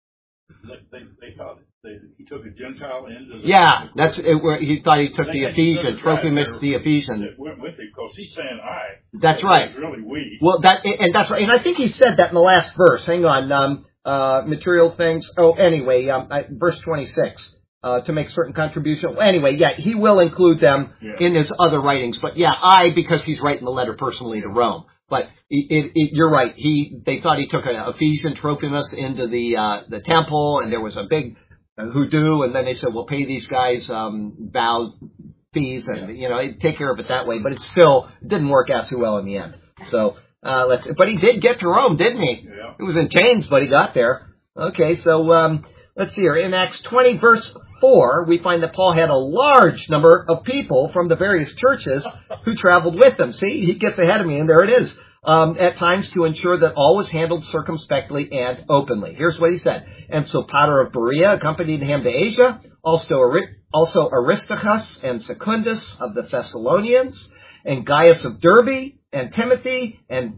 they, they thought they, he took a Gentile into the... Yeah, that's it, where he thought he took the Ephesian, Trophimus there the Ephesian. That went with him, because he's saying I. That's right. It's really we. Well, that, and that's right. And I think he said that in the last verse. Hang on. Um, uh, material things. Oh, anyway, um, I, verse twenty-six. Uh, to make certain contribution. Well, anyway, yeah, he will include them yeah. in his other writings. But yeah, I, because he's writing the letter personally to Rome. But it, it, it, you're right. He, they thought he took an Ephesian Trophimus into the, uh, the temple, and there was a big uh, hoodoo, and then they said, we'll pay these guys, um, vows, fees, and, yeah. you know, take care of it that way. But it still didn't work out too well in the end. So, uh, let's, but he did get to Rome, didn't he? Yeah. He was in chains, but he got there. Okay, so, um, let's see here. In Acts twenty, verse four, we find that Paul had a large number of people from the various churches who traveled with him. See, he gets ahead of me, and there it is. Um, at times to ensure that all was handled circumspectly and openly. Here's what he said. And so Potter of Berea accompanied him to Asia, also, also Aristarchus and Secundus of the Thessalonians, and Gaius of Derbe, and Timothy, and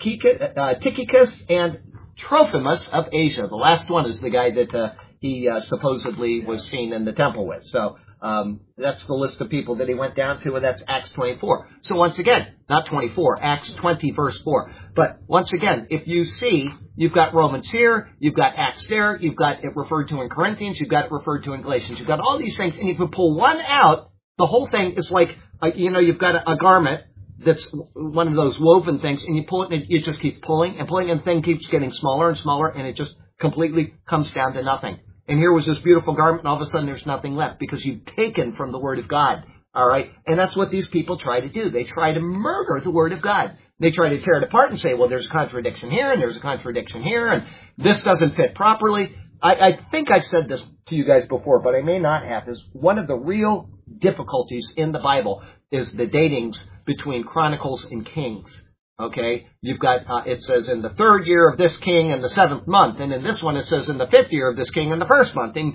Tychicus, and Trophimus of Asia. The last one is the guy that uh, he uh, supposedly was seen in the temple with. So um, that's the list of people that he went down to, and that's Acts twenty-four. So once again, not twenty-four, Acts twenty, verse four. But once again, if you see, you've got Romans here, you've got Acts there, you've got it referred to in Corinthians, you've got it referred to in Galatians, you've got all these things, and if you pull one out, the whole thing is like, uh, you know, you've got a, a garment that's one of those woven things, and you pull it, and it just keeps pulling and pulling, and the thing keeps getting smaller and smaller, and it just completely comes down to nothing. And here was this beautiful garment, and all of a sudden there's nothing left, because you've taken from the Word of God, all right? And that's what these people try to do. They try to murder the Word of God. They try to tear it apart and say, well, there's a contradiction here, and there's a contradiction here, and this doesn't fit properly. I, I think I've said this to you guys before, but I may not have, is one of the real difficulties in the Bible is the datings between Chronicles and Kings. Okay, you've got, uh, it says in the third year of this king in the seventh month, and in this one it says in the fifth year of this king in the first month, and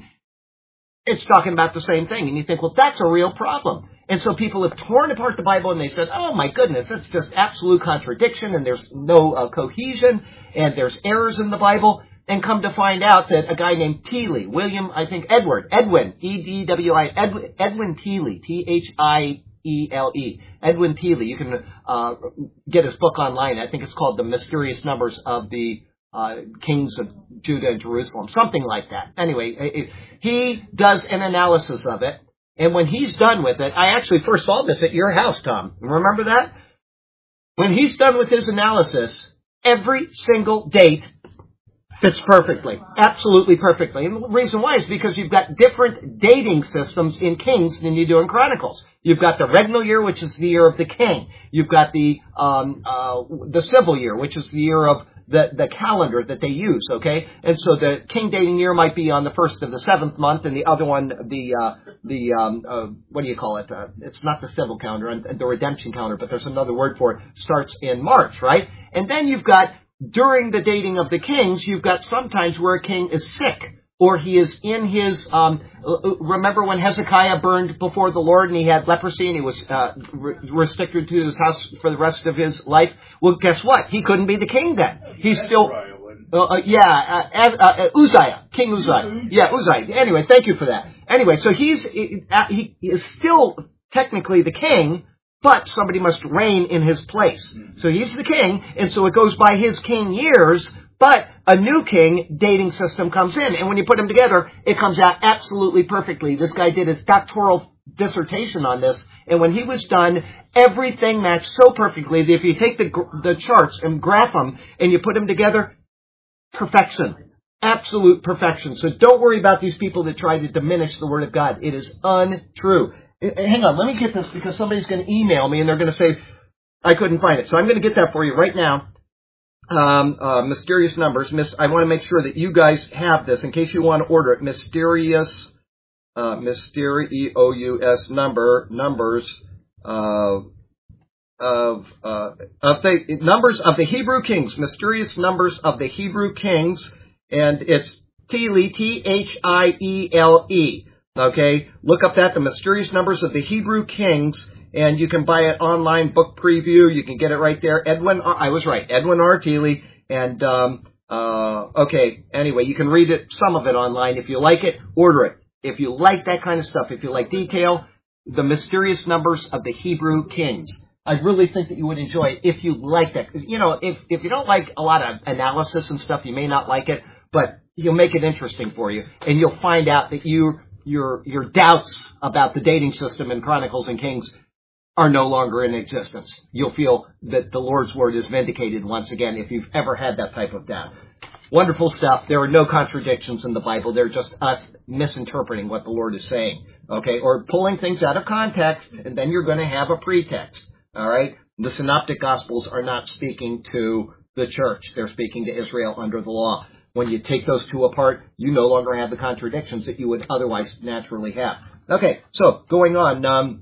it's talking about the same thing, and you think, well, that's a real problem. And so people have torn apart the Bible, and they said, oh my goodness, it's just absolute contradiction, and there's no uh, cohesion, and there's errors in the Bible, and come to find out that a guy named Thiele, William, I think, Edward, Edwin, E D W I, Edwin, Edwin Thiele, T H I E L E, Edwin Thiele. You can uh, get his book online. I think it's called The Mysterious Numbers of the uh, Kings of Judah and Jerusalem, something like that. Anyway, it, he does an analysis of it, and when he's done with it, I actually first saw this at your house, Tom. Remember that? When he's done with his analysis, every single date fits perfectly, absolutely perfectly. And the reason why is because you've got different dating systems in Kings than you do in Chronicles. You've got the regnal year, which is the year of the king. You've got the um, uh, the civil year, which is the year of the, the calendar that they use, okay? And so the king dating year might be on the first of the seventh month, and the other one, the, uh, the um, uh, what do you call it? Uh, it's not the civil calendar, and the redemption calendar, but there's another word for it, starts in March, right? And then you've got during the dating of the kings, you've got sometimes where a king is sick, or he is in his, um, remember when Hezekiah burned before the Lord and he had leprosy and he was uh, re- restricted to his house for the rest of his life? Well, guess what? He couldn't be the king then. He's still, uh, uh, yeah, uh, uh, Uzziah, King Uzziah. Yeah, Uzziah. Anyway, thank you for that. Anyway, so he's, he is still technically the king, but somebody must reign in his place. So he's the king, and so it goes by his king years, but a new king dating system comes in. And when you put them together, it comes out absolutely perfectly. This guy did his doctoral dissertation on this, and when he was done, everything matched so perfectly that if you take the, the charts and graph them, and you put them together, perfection. Absolute perfection. So don't worry about these people that try to diminish the Word of God. It is untrue. Hang on, let me get this because somebody's going to email me and they're going to say, I couldn't find it. So I'm going to get that for you right now. Um, uh, mysterious numbers. Miss, I want to make sure that you guys have this in case you want to order it. Mysterious, uh, mysterious number, numbers, uh, of, uh, of the numbers of the Hebrew kings, mysterious numbers of the Hebrew kings. And it's Thiele, T H I E L E. Okay, look up that, The Mysterious Numbers of the Hebrew Kings, and you can buy it online, book preview. You can get it right there. Edwin, I was right, Edwin R. Thiele. And, um, uh, okay, anyway, you can read it, some of it online. If you like it, order it. If you like that kind of stuff, if you like detail, The Mysterious Numbers of the Hebrew Kings. I really think that you would enjoy it if you like that. You know, if, if you don't like a lot of analysis and stuff, you may not like it, but you'll make it interesting for you. And you'll find out that you, your, your doubts about the dating system in Chronicles and Kings are no longer in existence. You'll feel that the Lord's Word is vindicated once again if you've ever had that type of doubt. Wonderful stuff. There are no contradictions in the Bible. They're just us misinterpreting what the Lord is saying, okay, or pulling things out of context, and then you're going to have a pretext, all right? The Synoptic Gospels are not speaking to the church. They're speaking to Israel under the law. When you take those two apart, you no longer have the contradictions that you would otherwise naturally have. Okay, so going on, um,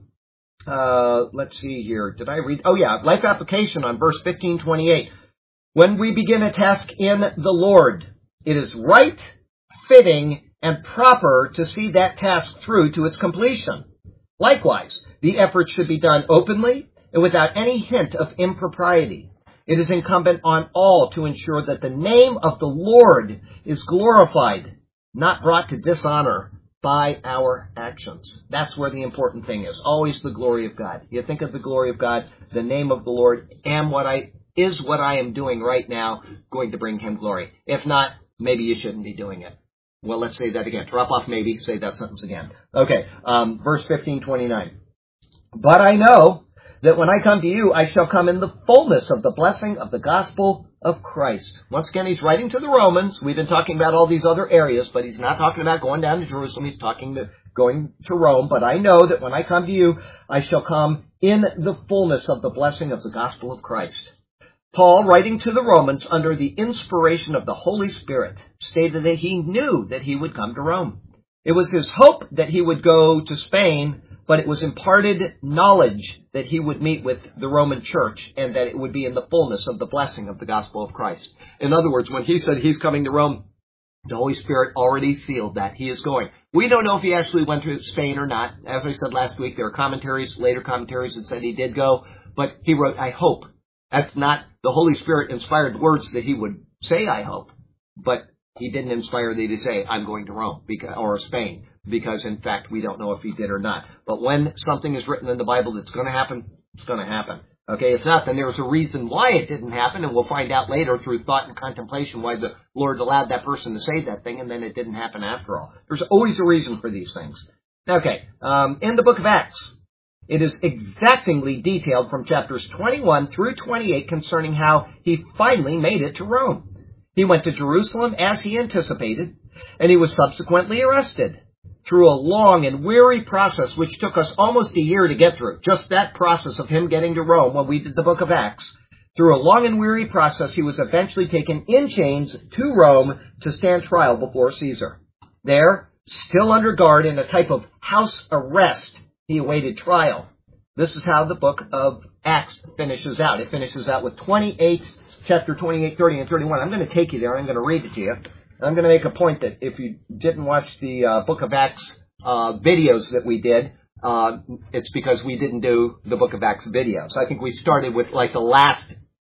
uh, let's see here. Did I read? Oh, yeah, life application on verse fifteen twenty-eight. When we begin a task in the Lord, it is right, fitting, and proper to see that task through to its completion. Likewise, the effort should be done openly and without any hint of impropriety. It is incumbent on all to ensure that the name of the Lord is glorified, not brought to dishonor by our actions. That's where the important thing is. Always the glory of God. You think of the glory of God, the name of the Lord, and what I is what I am doing right now going to bring him glory? If not, maybe you shouldn't be doing it. Well, let's say that again. Drop off maybe, say that sentence again. Okay, um, verse fifteen twenty-nine. But I know that when I come to you, I shall come in the fullness of the blessing of the gospel of Christ. Once again, he's writing to the Romans. We've been talking about all these other areas, but he's not talking about going down to Jerusalem. He's talking to going to Rome. But I know that when I come to you, I shall come in the fullness of the blessing of the gospel of Christ. Paul, writing to the Romans under the inspiration of the Holy Spirit, stated that he knew that he would come to Rome. It was his hope that he would go to Spain, but it was imparted knowledge that he would meet with the Roman church and that it would be in the fullness of the blessing of the gospel of Christ. In other words, when he said he's coming to Rome, the Holy Spirit already sealed that he is going. We don't know if he actually went to Spain or not. As I said last week, there are commentaries, later commentaries that said he did go, but he wrote, I hope. That's not the Holy Spirit inspired words that he would say, I hope, but he didn't inspire thee to say, I'm going to Rome because, or Spain, because in fact we don't know if he did or not. But when something is written in the Bible that's going to happen, it's going to happen. Okay, if not, then there's a reason why it didn't happen, and we'll find out later through thought and contemplation why the Lord allowed that person to say that thing, and then it didn't happen after all. There's always a reason for these things. Okay, um, in the book of Acts, it is exactingly detailed from chapters twenty-one through twenty-eight concerning how he finally made it to Rome. He went to Jerusalem as he anticipated, and he was subsequently arrested. Through a long and weary process, which took us almost a year to get through, just that process of him getting to Rome when we did the book of Acts, through a long and weary process, he was eventually taken in chains to Rome to stand trial before Caesar. There, still under guard in a type of house arrest, he awaited trial. This is how the book of Acts finishes out. It finishes out with twenty-eight, chapter twenty-eight, thirty, and thirty-one. I'm going to take you there. I'm going to read it to you. I'm going to make a point that if you didn't watch the uh, book of Acts uh, videos that we did, uh, it's because we didn't do the book of Acts videos. I think we started with like the last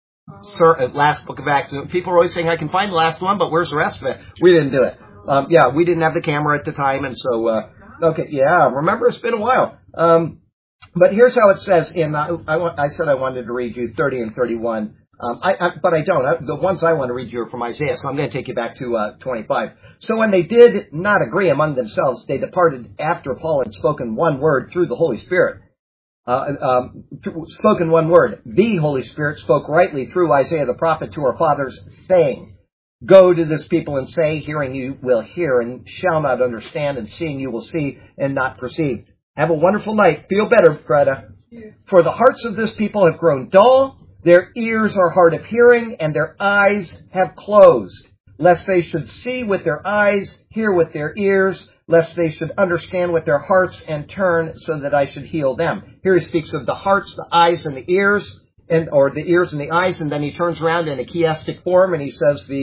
Sir, last book of Acts. People are always saying, I can find the last one, but where's the rest of it? We didn't do it. Um, yeah, we didn't have the camera at the time, and so, uh, okay, yeah, remember, it's been a while. Um, but here's how it says in, uh, I, I said I wanted to read you thirty and thirty-one, um, I, I, but I don't. I, the ones I want to read you are from Isaiah, so I'm going to take you back to uh, twenty-five. So when they did not agree among themselves, they departed after Paul had spoken one word through the Holy Spirit. Uh, um, spoken one word. The Holy Spirit spoke rightly through Isaiah the prophet to our fathers, saying, Go to this people and say, hearing you will hear and shall not understand, and seeing you will see and not perceive. Have a wonderful night. Feel better, Greta. Yeah. For the hearts of this people have grown dull, their ears are hard of hearing, and their eyes have closed, lest they should see with their eyes, hear with their ears, lest they should understand with their hearts and turn so that I should heal them. Here he speaks of the hearts, the eyes, and the ears, and or the ears and the eyes, and then he turns around in a chiastic form and he says the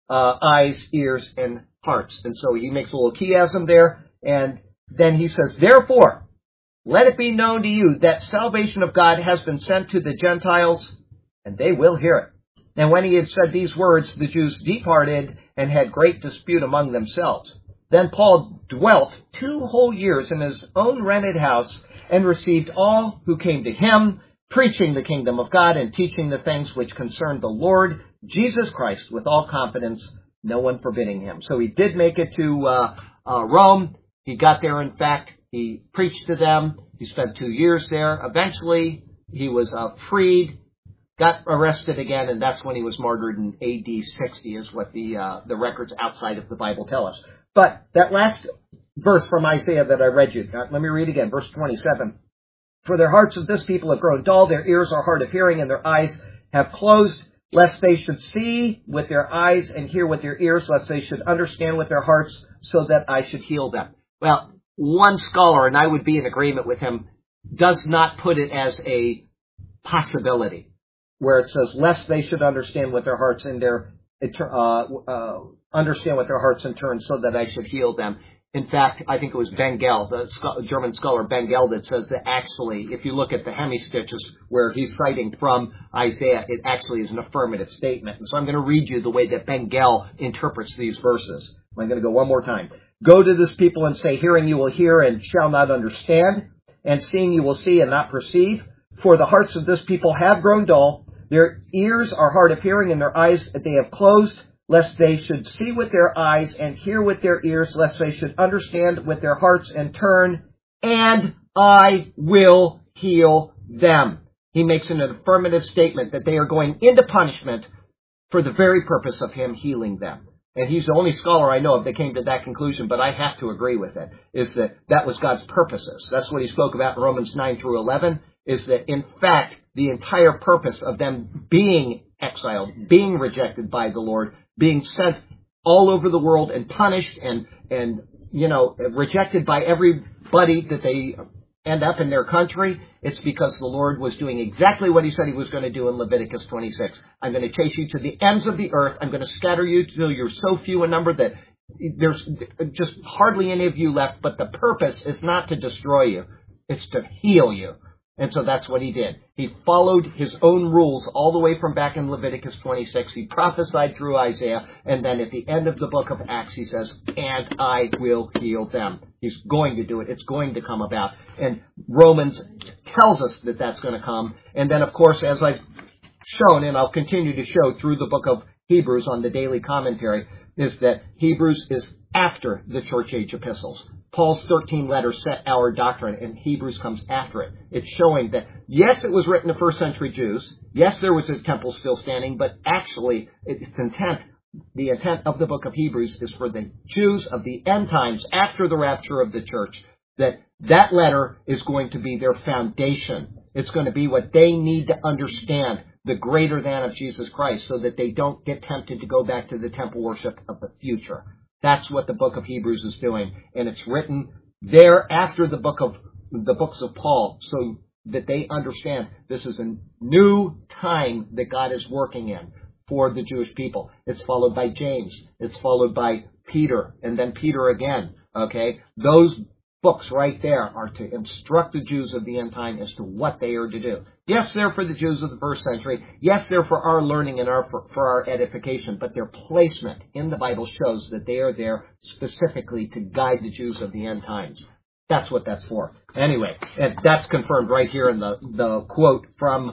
uh, eyes, ears, and hearts. And so he makes a little chiasm there, and then he says, therefore, let it be known to you that salvation of God has been sent to the Gentiles, and they will hear it. And when he had said these words, the Jews departed and had great dispute among themselves. Then Paul dwelt two whole years in his own rented house and received all who came to him, preaching the kingdom of God and teaching the things which concerned the Lord Jesus Christ with all confidence, no one forbidding him. So he did make it to uh, uh, Rome. He got there, in fact. He preached to them. He spent two years there. Eventually, he was uh, freed, got arrested again, and that's when he was martyred in A D sixty, is what the uh, the records outside of the Bible tell us. But that last verse from Isaiah that I read you, uh, let me read again, verse twenty-seven. For their hearts of this people have grown dull, their ears are hard of hearing, and their eyes have closed, lest they should see with their eyes and hear with their ears, lest they should understand with their hearts, so that I should heal them. Well, one scholar, and I would be in agreement with him, does not put it as a possibility, where it says, lest they should understand with their hearts and their uh, uh, understand with their hearts in turn, so that I should heal them. In fact, I think it was Bengel, the German scholar Bengel, that says that actually, if you look at the hemistitches where he's citing from Isaiah, it actually is an affirmative statement. And so I'm going to read you the way that Bengel interprets these verses. I'm going to go one more time. Go to this people and say, hearing you will hear and shall not understand, and seeing you will see and not perceive. For the hearts of this people have grown dull, their ears are hard of hearing, and their eyes they have closed, lest they should see with their eyes and hear with their ears, lest they should understand with their hearts and turn, and I will heal them. He makes an affirmative statement that they are going into punishment for the very purpose of him healing them. And he's the only scholar I know of that came to that conclusion, but I have to agree with it, is that that was God's purposes. That's what he spoke about in Romans nine through eleven, is that in fact, the entire purpose of them being exiled, being rejected by the Lord, being sent all over the world and punished and, and, you know, rejected by everybody that they end up in their country, it's because the Lord was doing exactly what he said he was going to do in Leviticus twenty-six. I'm going to chase you to the ends of the earth. I'm going to scatter you till you're so few in number that there's just hardly any of you left. But the purpose is not to destroy you. It's to heal you. And so that's what he did. He followed his own rules all the way from back in Leviticus twenty-six. He prophesied through Isaiah. And then at the end of the book of Acts, he says, and I will heal them. He's going to do it. It's going to come about. And Romans tells us that that's going to come. And then, of course, as I've shown, and I'll continue to show through the book of Hebrews on the daily commentary, is that Hebrews is after the church age epistles. Paul's thirteen letters set our doctrine, and Hebrews comes after it. It's showing that, yes, it was written to first century Jews. Yes, there was a temple still standing, but actually, its intent, the intent of the book of Hebrews is for the Jews of the end times, after the rapture of the church, that that letter is going to be their foundation. It's going to be what they need to understand, the greater than of Jesus Christ, so that they don't get tempted to go back to the temple worship of the future. That's what the book of Hebrews is doing, and it's written there after the book of the books of Paul, so that they understand this is a new time that God is working in for the Jewish people. It's followed by James. It's followed by Peter, and then Peter again. Okay, those books right there are to instruct the Jews of the end time as to what they are to do. Yes, they're for the Jews of the first century. Yes, they're for our learning and our for, for our edification. But their placement in the Bible shows that they are there specifically to guide the Jews of the end times. That's what that's for. Anyway, and that's confirmed right here in the, the quote from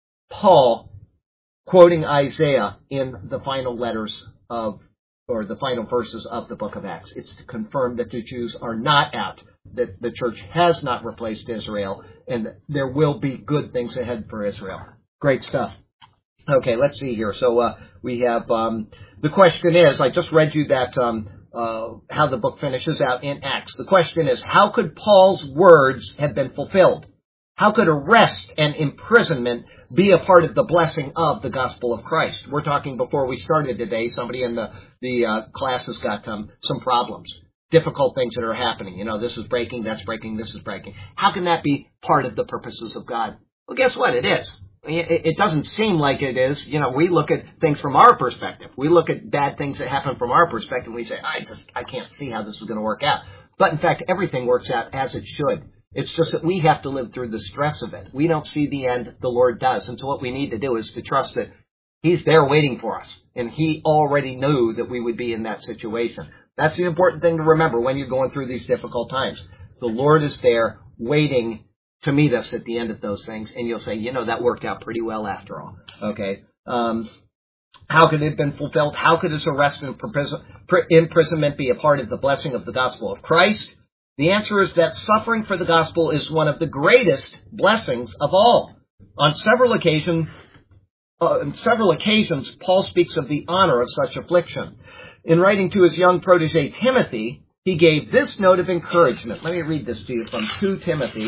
Paul, quoting Isaiah in the final letters of, or the final verses of the book of Acts. It's to confirm that the Jews are not out, that the church has not replaced Israel, and that there will be good things ahead for Israel. Great stuff. Okay, let's see here. So uh, we have, um, the question is, I just read you that, um, uh, how the book finishes out in Acts. The question is, how could Paul's words have been fulfilled? How could arrest and imprisonment be a part of the blessing of the gospel of Christ? We're talking before we started today, somebody in the, the uh, class has got um, some problems, difficult things that are happening. You know, this is breaking, that's breaking, this is breaking. How can that be part of the purposes of God? Well, guess what? It is. It, it doesn't seem like it is. You know, we look at things from our perspective. We look at bad things that happen from our perspective. And we say, I just, I can't see how this is going to work out. But in fact, everything works out as it should. It's just that we have to live through the stress of it. We don't see the end. The Lord does. And so what we need to do is to trust that He's there waiting for us. And He already knew that we would be in that situation. That's the important thing to remember when you're going through these difficult times. The Lord is there waiting to meet us at the end of those things. And you'll say, you know, that worked out pretty well after all. Okay. Um, how could it have been fulfilled? How could His arrest and imprisonment be a part of the blessing of the gospel of Christ? The answer is that suffering for the gospel is one of the greatest blessings of all. On several occasions, uh, on several occasions, Paul speaks of the honor of such affliction. In writing to his young protege Timothy, he gave this note of encouragement. Let me read this to you from Second Timothy.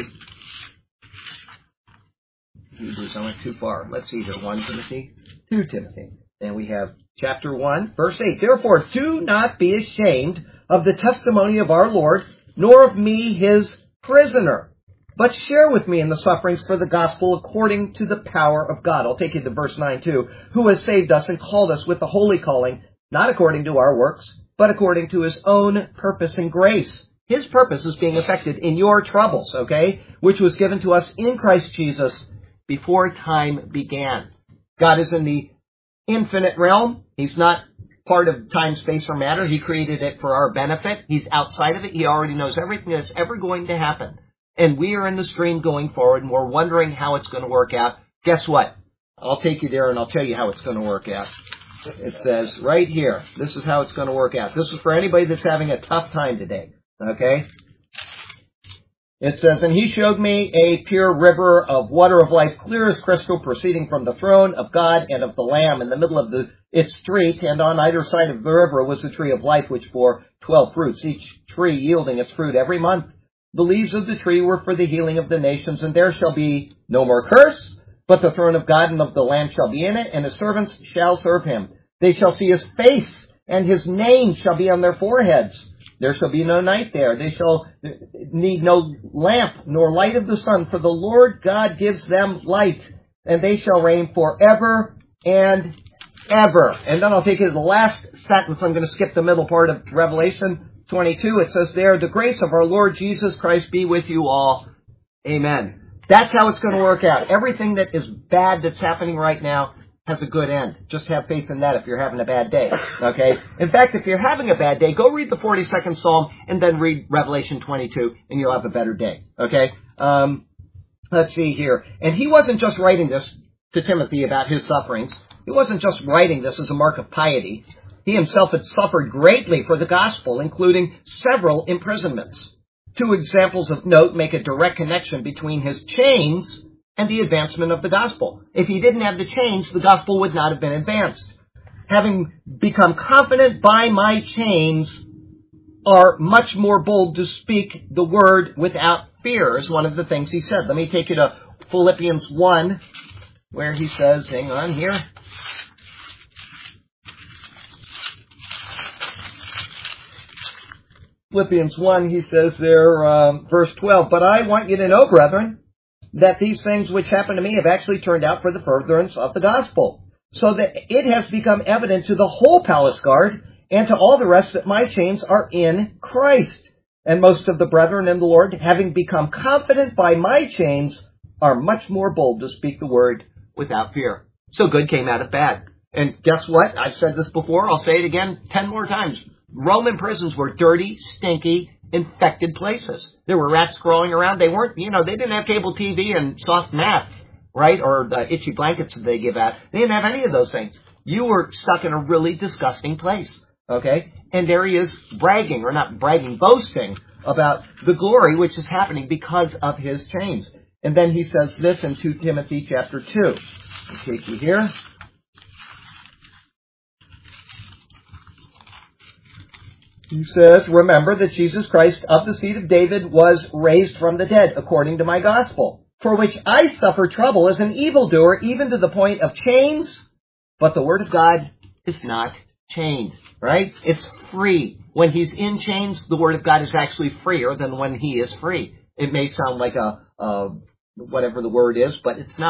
Hebrews, I went too far. Let's see here. First Timothy, Second Timothy. And we have chapter one, verse eight. Therefore, do not be ashamed of the testimony of our Lord, nor of me, His prisoner, but share with me in the sufferings for the gospel according to the power of God. I'll take you to verse nine too. Who has saved us and called us with the holy calling, not according to our works, but according to His own purpose and grace. His purpose is being effected in your troubles, okay, which was given to us in Christ Jesus before time began. God is in the infinite realm. He's not part of time, space, or matter. He created it for our benefit. He's outside of it. He already knows everything that's ever going to happen. And we are in the stream going forward, and we're wondering how it's going to work out. Guess what? I'll take you there, and I'll tell you how it's going to work out. It says right here, this is how it's going to work out. This is for anybody that's having a tough time today. Okay? It says, and He showed me a pure river of water of life, clear as crystal, proceeding from the throne of God and of the Lamb in the middle of the its street, and on either side of the river was the tree of life, which bore twelve fruits, each tree yielding its fruit every month. The leaves of the tree were for the healing of the nations, and there shall be no more curse, but the throne of God and of the Lamb shall be in it, and His servants shall serve Him. They shall see His face, and His name shall be on their foreheads. There shall be no night there. They shall need no lamp nor light of the sun, for the Lord God gives them light, and they shall reign forever and ever. And then I'll take you to the last sentence. I'm going to skip the middle part of Revelation twenty-two. It says there, the grace of our Lord Jesus Christ be with you all. Amen. That's how it's going to work out. Everything that is bad that's happening right now has a good end. Just have faith in that if you're having a bad day. Okay? In fact, if you're having a bad day, go read the forty-second Psalm and then read Revelation twenty-two and you'll have a better day. Okay? Um, let's see here. And he wasn't just writing this to Timothy about his sufferings. He wasn't just writing this as a mark of piety. He himself had suffered greatly for the gospel, including several imprisonments. Two examples of note make a direct connection between his chains and the advancement of the gospel. If he didn't have the chains, the gospel would not have been advanced. Having become confident by my chains are much more bold to speak the word without fear, is one of the things he said. Let me take you to Philippians one, where he says, hang on here. Philippians one, he says there, um, verse twelve, but I want you to know, brethren, that these things which happened to me have actually turned out for the furtherance of the gospel, so that it has become evident to the whole palace guard and to all the rest that my chains are in Christ. And most of the brethren in the Lord, having become confident by my chains, are much more bold to speak the word without fear. So good came out of bad. And guess what? I've said this before. I'll say it again ten more times. Roman prisons were dirty, stinky, infected places. There were rats crawling around. They weren't, you know, they didn't have cable T V and soft mats, right? Or the itchy blankets that they give out. They didn't have any of those things. You were stuck in a really disgusting place, okay? And there he is bragging, or not bragging, boasting about the glory which is happening because of his chains. And then he says this in Second Timothy chapter two. I'll take you here. He says, remember that Jesus Christ of the seed of David was raised from the dead according to my gospel, for which I suffer trouble as an evildoer, even to the point of chains. But the word of God is not chained, right? It's free. When he's in chains, the word of God is actually freer than when he is free. It may sound like a, a whatever the word is, but it's not.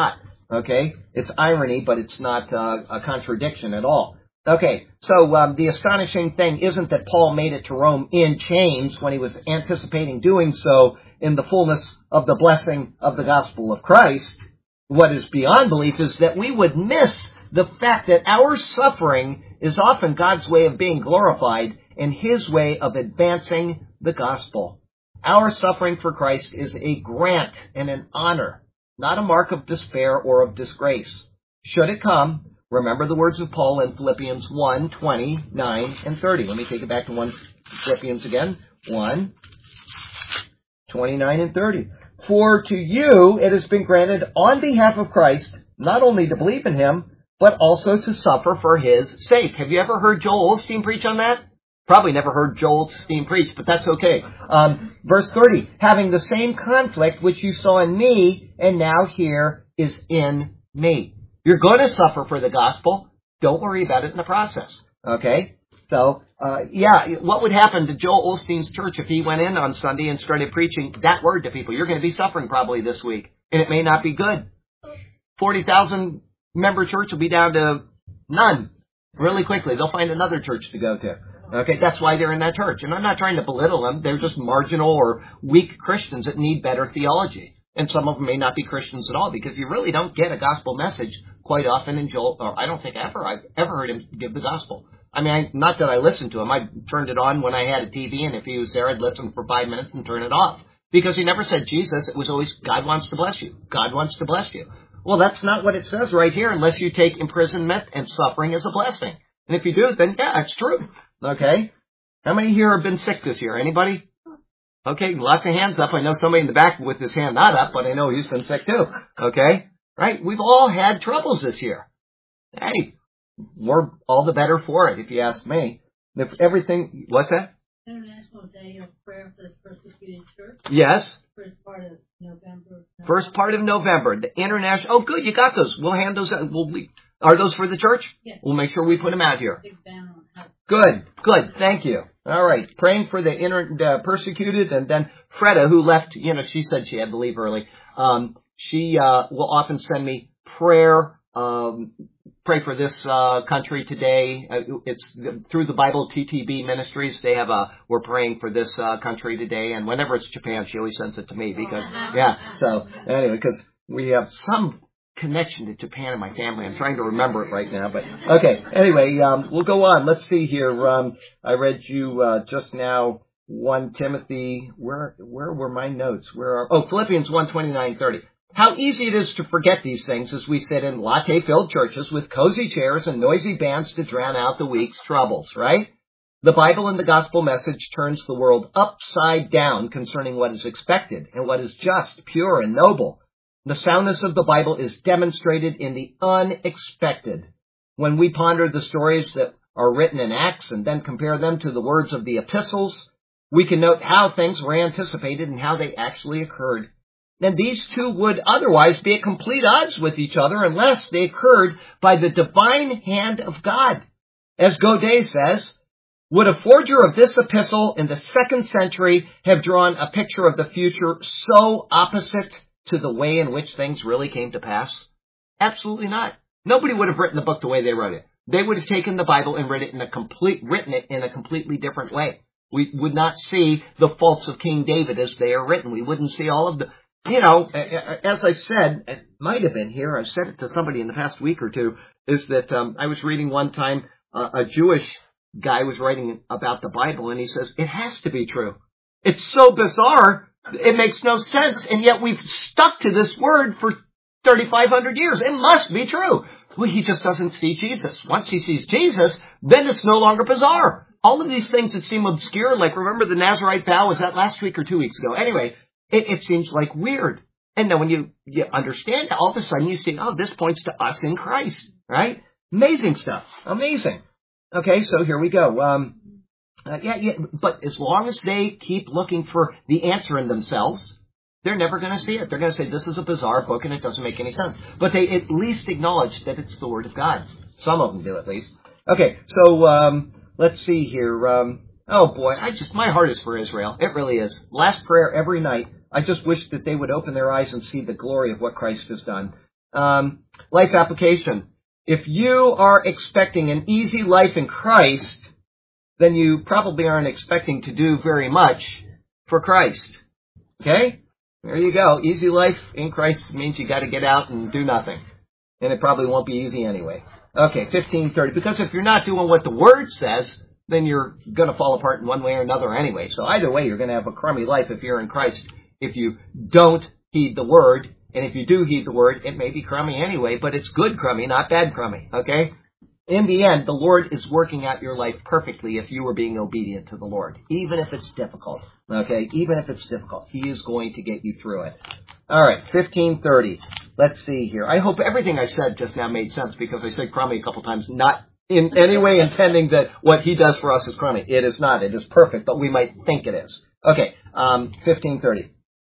Okay? It's irony, but it's not uh, a contradiction at all. Okay, so um, the astonishing thing isn't that Paul made it to Rome in chains when he was anticipating doing so in the fullness of the blessing of the gospel of Christ. What is beyond belief is that we would miss the fact that our suffering is often God's way of being glorified and His way of advancing the gospel. Our suffering for Christ is a grant and an honor, not a mark of despair or of disgrace. Should it come, remember the words of Paul in Philippians one, twenty-nine and thirty. Let me take it back to one Philippians again. one, twenty-nine and thirty. For to you it has been granted on behalf of Christ not only to believe in Him, but also to suffer for His sake. Have you ever heard Joel Osteen preach on that? Probably never heard Joel Osteen preach, but that's okay. Um, verse thirty, having the same conflict which you saw in me and now here is in me. You're going to suffer for the gospel. Don't worry about it in the process. Okay? So, uh, yeah, what would happen to Joel Osteen's church if he went in on Sunday and started preaching that word to people? You're going to be suffering probably this week, and it may not be good. forty thousand member church will be down to none really quickly. They'll find another church to go to. Okay, that's why they're in that church. And I'm not trying to belittle them. They're just marginal or weak Christians that need better theology. And some of them may not be Christians at all, because you really don't get a gospel message quite often in Joel, or I don't think ever I've ever heard him give the gospel. I mean, I, not that I listened to him. I turned it on when I had a T V, and if he was there, I'd listen for five minutes and turn it off. Because he never said Jesus. It was always, God wants to bless you. God wants to bless you. Well, that's not what it says right here, unless you take imprisonment and suffering as a blessing. And if you do, then yeah, it's true. Okay? How many here have been sick this year? Anybody? Okay, lots of hands up. I know somebody in the back with his hand not up, but I know he's been sick too. Okay? Right? We've all had troubles this year. Hey, we're all the better for it, if you ask me. If everything, what's that? International Day of Prayer for the Persecuted Church. Yes. First part of November. First part of November. The international. Oh, good, you got those. We'll hand those out. We'll, we, are those for the church? Yes. We'll make sure we put them out here. Big banner on how. Good, good. Thank you. All right. Praying for the inter, uh, persecuted, and then Freda, who left, you know, she said she had to leave early. Um, she uh, will often send me prayer. Um, pray for this uh, country today. Uh, it's through the Bible T T B Ministries. They have a, we're praying for this uh, country today. And whenever it's Japan, she always sends it to me because, yeah. So anyway, because we have some connection to Japan in my family. I'm trying to remember it right now, but okay. Anyway, um, we'll go on. Let's see here. Um, I read you uh, just now First Timothy. Where where were my notes? Where are oh Philippians one twenty-nine thirty. How easy it is to forget these things as we sit in latte-filled churches with cozy chairs and noisy bands to drown out the week's troubles, right? The Bible and the gospel message turns the world upside down concerning what is expected and what is just, pure, and noble. The soundness of the Bible is demonstrated in the unexpected. When we ponder the stories that are written in Acts and then compare them to the words of the epistles, we can note how things were anticipated and how they actually occurred. And these two would otherwise be at complete odds with each other unless they occurred by the divine hand of God. As Godet says, would a forger of this epistle in the second century have drawn a picture of the future so opposite to the way in which things really came to pass? Absolutely not. Nobody would have written the book the way they wrote it. They would have taken the Bible and written it in a complete, written it in a completely different way. We would not see the faults of King David as they are written. We wouldn't see all of the, you know, as I said, it might have been here, I've said it to somebody in the past week or two, is that um, I was reading one time uh, a Jewish guy was writing about the Bible, and he says, it has to be true. It's so bizarre, it makes no sense, and yet we've stuck to this word for thirty-five hundred years. It must be true. Well, he just doesn't see Jesus. Once he sees Jesus, then it's no longer bizarre. All of these things that seem obscure, like remember the Nazarite vow, was that last week or two weeks ago? Anyway, it, it seems like weird. And then when you, you understand, all of a sudden you see, oh, this points to us in Christ, right? Amazing stuff. Amazing. Okay, so here we go. Um, uh, yeah, yeah, but as long as they keep looking for the answer in themselves, they're never going to see it. They're going to say, this is a bizarre book and it doesn't make any sense. But they at least acknowledge that it's the Word of God. Some of them do, at least. Okay, so um, let's see here. Um, oh, boy, I just my heart is for Israel. It really is. Last prayer every night. I just wish that they would open their eyes and see the glory of what Christ has done. Um, life application. If you are expecting an easy life in Christ, then you probably aren't expecting to do very much for Christ. Okay? There you go. Easy life in Christ means you got to get out and do nothing. And it probably won't be easy anyway. Okay, fifteen thirty. Because if you're not doing what the Word says, then you're going to fall apart in one way or another anyway. So either way, you're going to have a crummy life if you're in Christ. If you don't heed the Word, and if you do heed the Word, it may be crummy anyway, but it's good crummy, not bad crummy. Okay? In the end, the Lord is working out your life perfectly if you are being obedient to the Lord, even if it's difficult. Okay? Even if it's difficult, He is going to get you through it. All right, fifteen thirty. Let's see here. I hope everything I said just now made sense because I said crummy a couple times, not in any way intending that what He does for us is crummy. It is not. It is perfect, but we might think it is. Okay, um, fifteen thirty.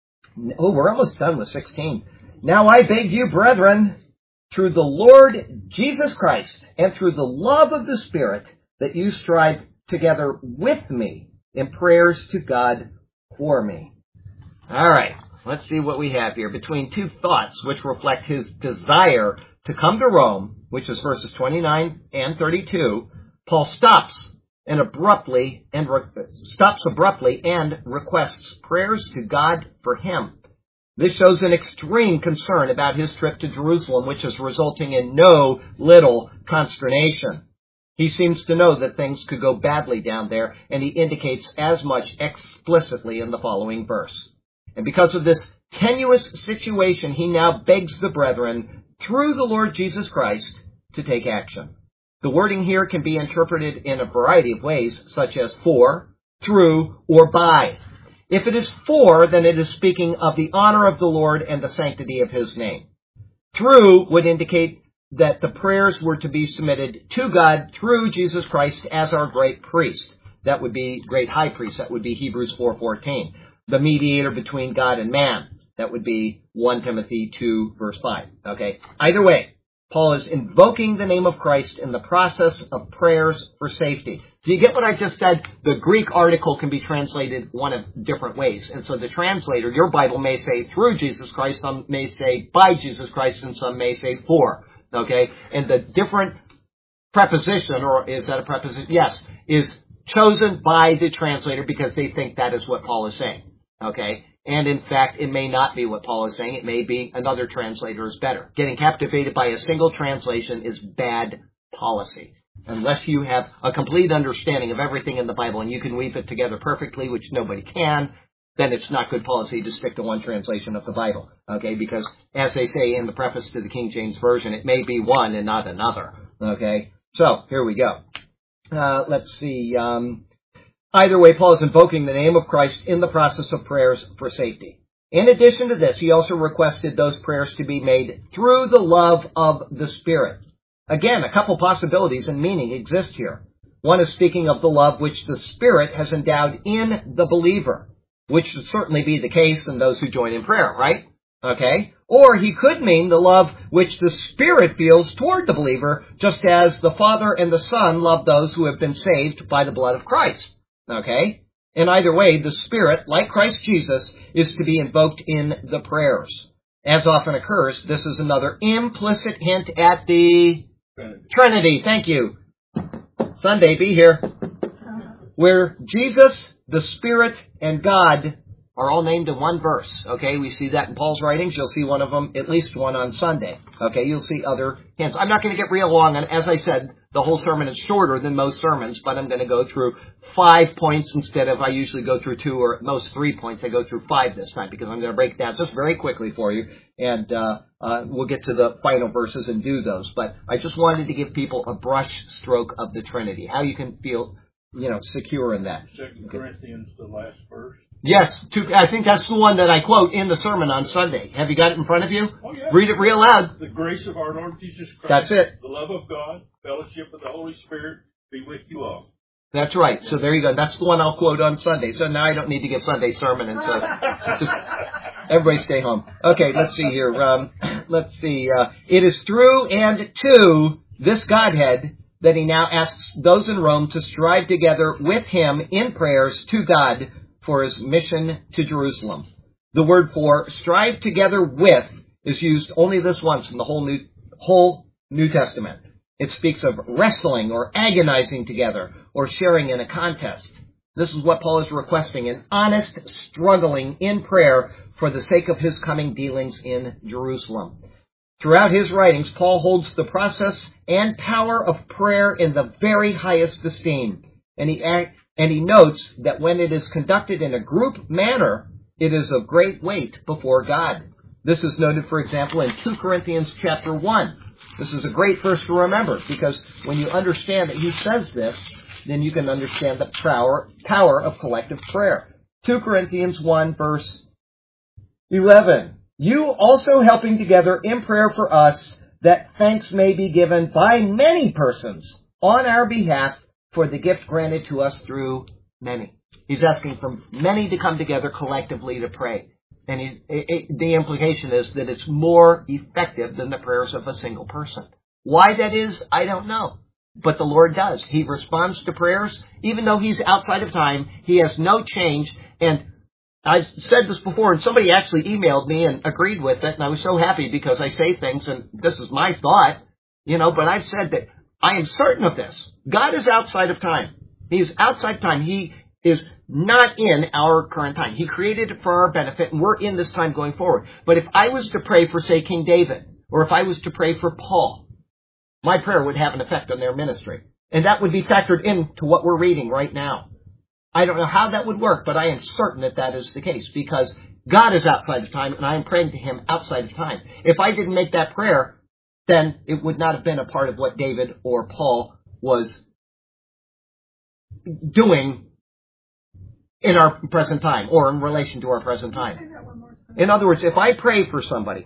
Oh, we're almost done with sixteen. Now I beg you, brethren, through the Lord Jesus Christ and through the love of the Spirit, that you strive together with me in prayers to God for me. All right, let's see what we have here. Between two thoughts which reflect his desire to come to Rome, which is verses twenty-nine and thirty-two, Paul stops and abruptly and re- stops abruptly and requests prayers to God for him. This shows an extreme concern about his trip to Jerusalem, which is resulting in no little consternation. He seems to know that things could go badly down there, and he indicates as much explicitly in the following verse. And because of this tenuous situation, he now begs the brethren, through the Lord Jesus Christ, to take action. The wording here can be interpreted in a variety of ways, such as for, through, or by. If it is for, then it is speaking of the honor of the Lord and the sanctity of His name. Through would indicate that the prayers were to be submitted to God through Jesus Christ as our great priest. That would be great high priest. That would be Hebrews four fourteen. The mediator between God and man. That would be First Timothy two, verse five. Okay. Either way, Paul is invoking the name of Christ in the process of prayers for safety. Do you get what I just said? The Greek article can be translated one of different ways. And so the translator, your Bible may say through Jesus Christ, some may say by Jesus Christ, and some may say for. Okay? And the different preposition, or is that a preposition? Yes, is chosen by the translator because they think that is what Paul is saying. Okay? And in fact, it may not be what Paul is saying. It may be another translator is better. Getting captivated by a single translation is bad policy. Unless you have a complete understanding of everything in the Bible and you can weave it together perfectly, which nobody can, then it's not good policy to stick to one translation of the Bible. Okay? Because as they say in the preface to the King James Version, it may be one and not another. Okay? So, here we go. Uh, let's see. Um, Either way, Paul is invoking the name of Christ in the process of prayers for safety. In addition to this, he also requested those prayers to be made through the love of the Spirit. Again, a couple possibilities and meaning exist here. One is speaking of the love which the Spirit has endowed in the believer, which should certainly be the case in those who join in prayer, right? Okay? Or he could mean the love which the Spirit feels toward the believer, just as the Father and the Son love those who have been saved by the blood of Christ. Okay? In either way, the Spirit, like Christ Jesus, is to be invoked in the prayers. As often occurs, this is another implicit hint at the Trinity. Trinity. Thank you. Sunday, be here. Where Jesus, the Spirit, and God are all named in one verse. Okay, we see that in Paul's writings. You'll see one of them, at least one on Sunday. Okay, you'll see other hints. I'm not going to get real long, and as I said, the whole sermon is shorter than most sermons, but I'm going to go through five points instead of I usually go through two or at most three points. I go through five this time because I'm going to break it down just very quickly for you, and uh, uh, we'll get to the final verses and do those. But I just wanted to give people a brush stroke of the Trinity, how you can feel, you know, secure in that. Second Corinthians, the last verse. Yes, two, I think that's the one that I quote in the sermon on Sunday. Have you got it in front of you? Oh, yeah. Read it real loud. The grace of our Lord Jesus Christ. That's it. The love of God, fellowship of the Holy Spirit be with you all. That's right. So there you go. That's the one I'll quote on Sunday. So now I don't need to give Sunday sermon, and so just everybody stay home. Okay, let's see here. Um, let's see. Uh, it is through and to this Godhead that he now asks those in Rome to strive together with him in prayers to God for his mission to Jerusalem. The word for strive together with is used only this once in the whole New, whole New Testament. It speaks of wrestling or agonizing together or sharing in a contest. This is what Paul is requesting, an honest struggling in prayer for the sake of his coming dealings in Jerusalem. Throughout his writings, Paul holds the process and power of prayer in the very highest esteem. And he, and he notes that when it is conducted in a group manner, it is of great weight before God. This is noted, for example, in two Corinthians chapter one. This is a great verse to remember, because when you understand that he says this, then you can understand the power, power of collective prayer. two Corinthians one, verse eleven. You also helping together in prayer for us, that thanks may be given by many persons on our behalf for the gift granted to us through many. He's asking for many to come together collectively to pray. And he, it, it, the implication is that it's more effective than the prayers of a single person. Why that is, I don't know. But the Lord does. He responds to prayers. Even though he's outside of time, he has no change. And I've said this before, and somebody actually emailed me and agreed with it, and I was so happy because I say things, and this is my thought, you know, but I've said that I am certain of this. God is outside of time. He is outside time. He is not in our current time. He created it for our benefit, and we're in this time going forward. But if I was to pray for, say, King David, or if I was to pray for Paul, my prayer would have an effect on their ministry. And that would be factored into what we're reading right now. I don't know how that would work, but I am certain that that is the case, because God is outside of time, and I am praying to him outside of time. If I didn't make that prayer, then it would not have been a part of what David or Paul was doing in our present time, or in relation to our present time. In other words, if I pray for somebody,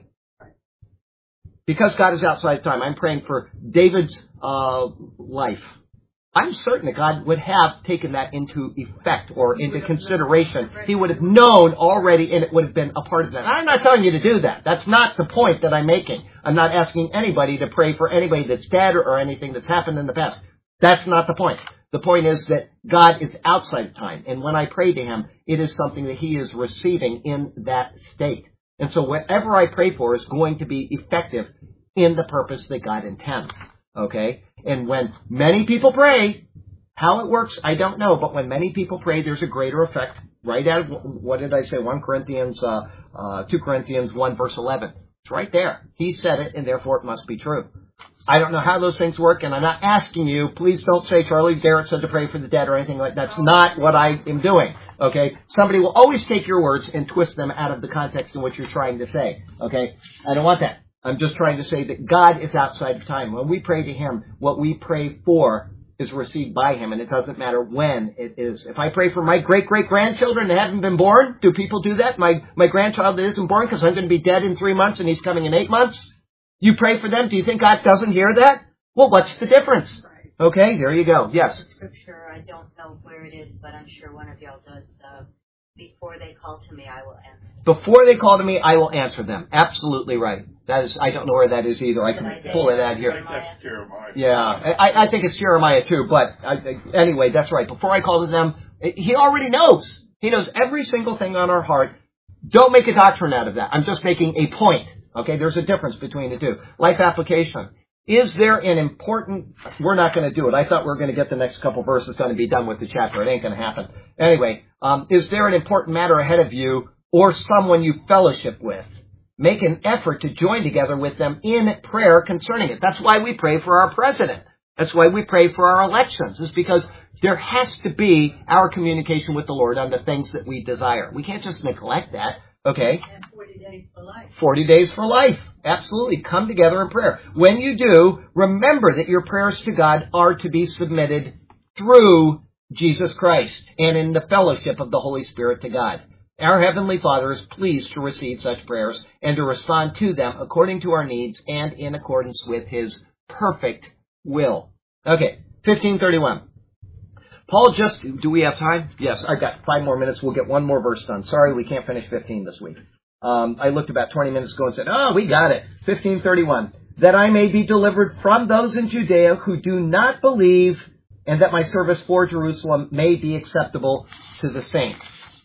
because God is outside of time, I'm praying for David's uh, life. I'm certain that God would have taken that into effect or into consideration. He would have known already, and it would have been a part of that. I'm not telling you to do that. That's not the point that I'm making. I'm not asking anybody to pray for anybody that's dead or anything that's happened in the past. That's not the point. The point is that God is outside of time. And when I pray to him, it is something that he is receiving in that state. And so whatever I pray for is going to be effective in the purpose that God intends. Okay? And when many people pray, how it works, I don't know. But when many people pray, there's a greater effect. Right out of, what did I say? One Corinthians, uh, uh, two Corinthians one, verse eleven. It's right there. He said it, and therefore it must be true. I don't know how those things work, and I'm not asking you, please don't say Charlie Garrett said to pray for the dead or anything like that. That's not what I am doing. Okay? Somebody will always take your words and twist them out of the context in which you're trying to say. Okay? I don't want that. I'm just trying to say that God is outside of time. When we pray to him, what we pray for is received by him, and it doesn't matter when it is. If I pray for my great-great-grandchildren that haven't been born, do people do that? My my grandchild that isn't born because I'm going to be dead in three months and he's coming in eight months? You pray for them? Do you think God doesn't hear that? Well, what's the difference? Okay, there you go. Yes. Scripture, I don't know where it is, but I'm sure one of y'all does. Uh, before they call to me, I will answer. Before they call to me, I will answer them. Absolutely right. That is, I don't know where that is either. I can pull it out here. I think that's Jeremiah. Yeah, I, I think it's Jeremiah too. But I, anyway, that's right. Before I call to them, he already knows. He knows every single thing on our heart. Don't make a doctrine out of that. I'm just making a point. Okay, there's a difference between the two. Life application. Is there an important... We're not going to do it. I thought we were going to get the next couple verses done and be done with the chapter. It ain't going to happen. Anyway, um, is there an important matter ahead of you or someone you fellowship with? Make an effort to join together with them in prayer concerning it. That's why we pray for our president. That's why we pray for our elections. It's because there has to be our communication with the Lord on the things that we desire. We can't just neglect that. Okay? And forty days for life. forty days for life. Absolutely. Come together in prayer. When you do, remember that your prayers to God are to be submitted through Jesus Christ and in the fellowship of the Holy Spirit to God. Our Heavenly Father is pleased to receive such prayers and to respond to them according to our needs and in accordance with his perfect will. Okay, fifteen thirty-one. Paul just, do we have time? Yes, I've got five more minutes. We'll get one more verse done. Sorry, we can't finish fifteen this week. Um, I looked about twenty minutes ago and said, oh, we got it. fifteen thirty-one. That I may be delivered from those in Judea who do not believe, and that my service for Jerusalem may be acceptable to the saints.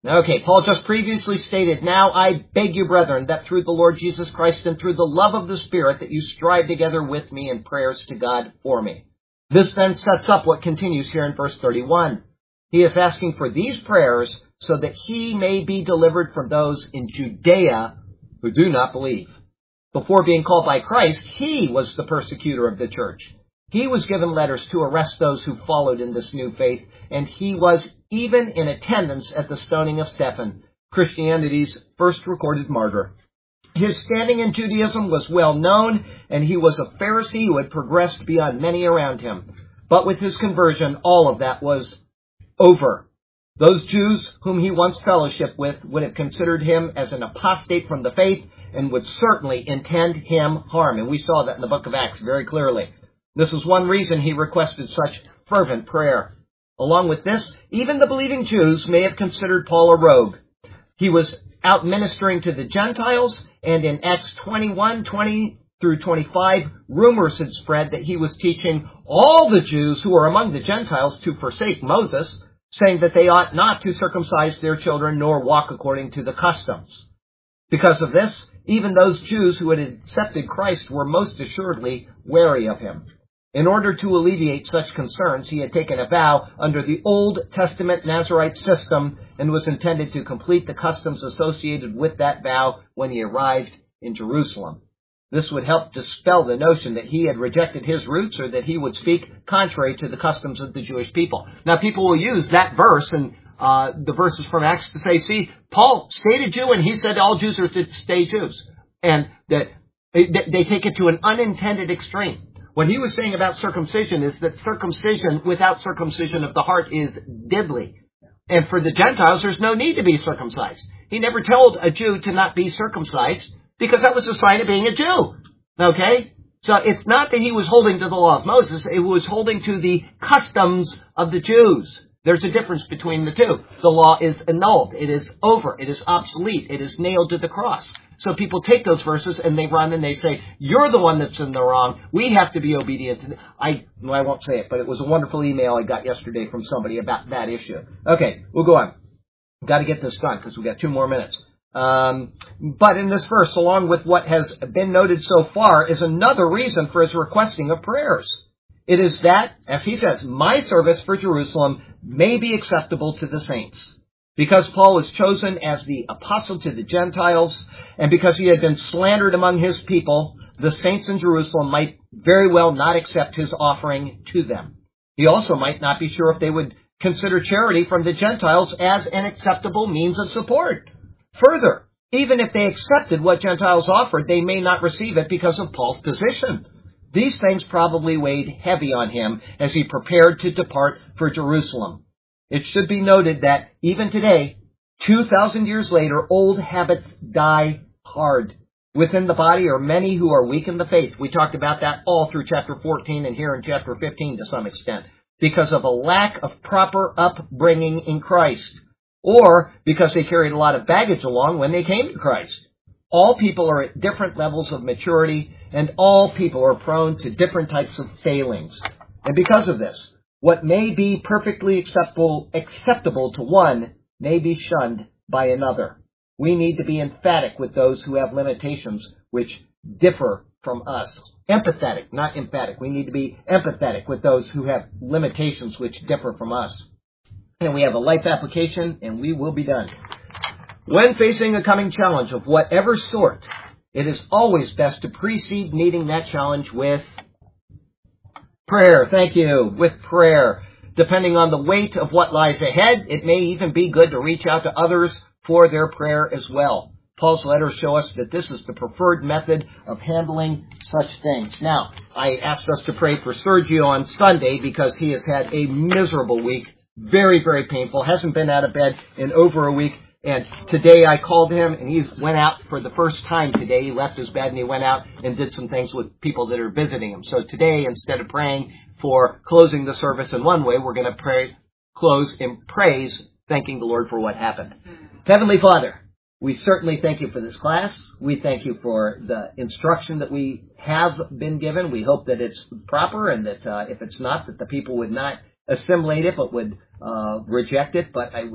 Okay, Paul just previously stated, now I beg you, brethren, that through the Lord Jesus Christ and through the love of the Spirit, that you strive together with me in prayers to God for me. This then sets up what continues here in verse thirty-one. He is asking for these prayers so that he may be delivered from those in Judea who do not believe. Before being called by Christ, he was the persecutor of the church. He was given letters to arrest those who followed in this new faith, and he was even in attendance at the stoning of Stephen, Christianity's first recorded martyr. His standing in Judaism was well known, and he was a Pharisee who had progressed beyond many around him. But with his conversion, all of that was over. Those Jews whom he once fellowshiped with would have considered him as an apostate from the faith and would certainly intend him harm. And we saw that in the book of Acts very clearly. This is one reason he requested such fervent prayer. Along with this, even the believing Jews may have considered Paul a rogue. He was out ministering to the Gentiles, and in Acts twenty-one, twenty through twenty-five, rumors had spread that he was teaching all the Jews who were among the Gentiles to forsake Moses, saying that they ought not to circumcise their children nor walk according to the customs. Because of this, even those Jews who had accepted Christ were most assuredly wary of him. In order to alleviate such concerns, he had taken a vow under the Old Testament Nazirite system and was intended to complete the customs associated with that vow when he arrived in Jerusalem. This would help dispel the notion that he had rejected his roots or that he would speak contrary to the customs of the Jewish people. Now, people will use that verse and uh, the verses from Acts to say, see, Paul stayed a Jew and he said all Jews are to stay Jews. And that they, they take it to an unintended extreme. What he was saying about circumcision is that circumcision without circumcision of the heart is diddly. And for the Gentiles, there's no need to be circumcised. He never told a Jew to not be circumcised because that was a sign of being a Jew. Okay? So it's not that he was holding to the law of Moses. It was holding to the customs of the Jews. There's a difference between the two. The law is annulled. It is over. It is obsolete. It is nailed to the cross. So people take those verses and they run and they say, you're the one that's in the wrong. We have to be obedient to the... I, well, I won't say it, but it was a wonderful email I got yesterday from somebody about that issue. Okay, we'll go on. We've got to get this done because we've got two more minutes. Um, but in this verse, along with what has been noted so far, is another reason for his requesting of prayers. It is that, as he says, my service for Jerusalem may be acceptable to the saints. Because Paul was chosen as the apostle to the Gentiles, and because he had been slandered among his people, the saints in Jerusalem might very well not accept his offering to them. He also might not be sure if they would consider charity from the Gentiles as an acceptable means of support. Further, even if they accepted what Gentiles offered, they may not receive it because of Paul's position. These things probably weighed heavy on him as he prepared to depart for Jerusalem. It should be noted that even today, two thousand years later, old habits die hard. Within the body are many who are weak in the faith. We talked about that all through chapter fourteen and here in chapter fifteen to some extent, because of a lack of proper upbringing in Christ, or because they carried a lot of baggage along when they came to Christ. All people are at different levels of maturity, and all people are prone to different types of failings. And because of this, what may be perfectly acceptable, acceptable to one may be shunned by another. We need to be emphatic with those who have limitations which differ from us. Empathetic, not emphatic. We need to be empathetic with those who have limitations which differ from us. And we have a life application, and we will be done. When facing a coming challenge of whatever sort, it is always best to precede meeting that challenge with prayer. Thank you. With prayer. Depending on the weight of what lies ahead, it may even be good to reach out to others for their prayer as well. Paul's letters show us that this is the preferred method of handling such things. Now, I asked us to pray for Sergio on Sunday because he has had a miserable week. Very, very painful. Hasn't been out of bed in over a week. And today I called him, and he went out for the first time today. He left his bed, and he went out and did some things with people that are visiting him. So today, instead of praying for closing the service in one way, we're going to pray, close in praise, thanking the Lord for what happened. Heavenly Father, we certainly thank you for this class. We thank you for the instruction that we have been given. We hope that it's proper, and that uh, if it's not, that the people would not assimilate it, but would uh, reject it. But I would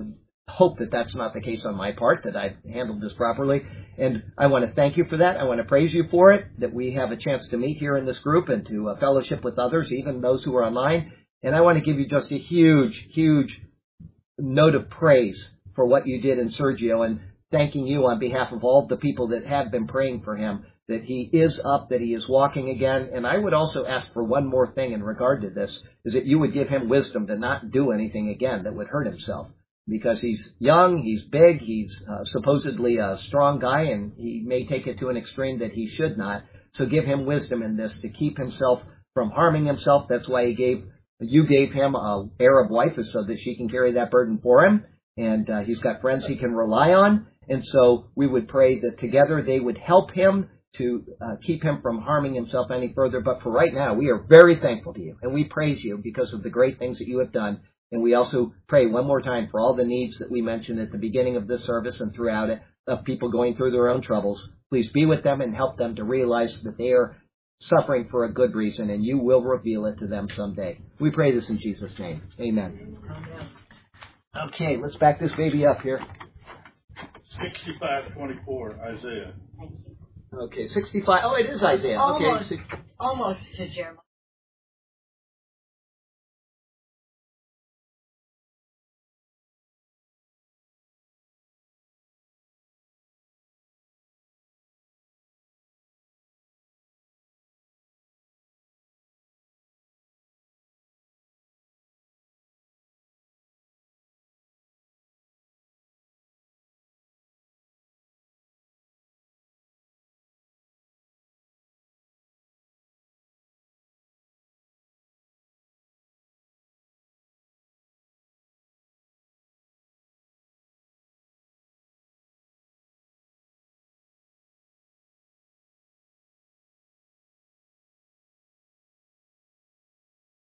hope that that's not the case on my part, that I've handled this properly. And I want to thank you for that. I want to praise you for it, that we have a chance to meet here in this group and to uh, fellowship with others, even those who are online. And I want to give you just a huge, huge note of praise for what you did in Sergio, and thanking you on behalf of all the people that have been praying for him, that he is up, that he is walking again. And I would also ask for one more thing in regard to this, is that you would give him wisdom to not do anything again that would hurt himself. Because he's young, he's big, he's uh, supposedly a strong guy, and he may take it to an extreme that he should not. So give him wisdom in this to keep himself from harming himself. That's why he gave you gave him a Arab wife, so that she can carry that burden for him. And uh, he's got friends he can rely on. And so we would pray that together they would help him to uh, keep him from harming himself any further. But for right now, we are very thankful to you, and we praise you because of the great things that you have done. And we also pray one more time for all the needs that we mentioned at the beginning of this service and throughout it, of people going through their own troubles. Please be with them and help them to realize that they are suffering for a good reason, and you will reveal it to them someday. We pray this in Jesus' name. Amen. Okay, let's back this baby up here. Sixty-five twenty-four, Isaiah. Okay, sixty-five. Oh, it is Isaiah. Almost, Okay, almost to Jeremiah.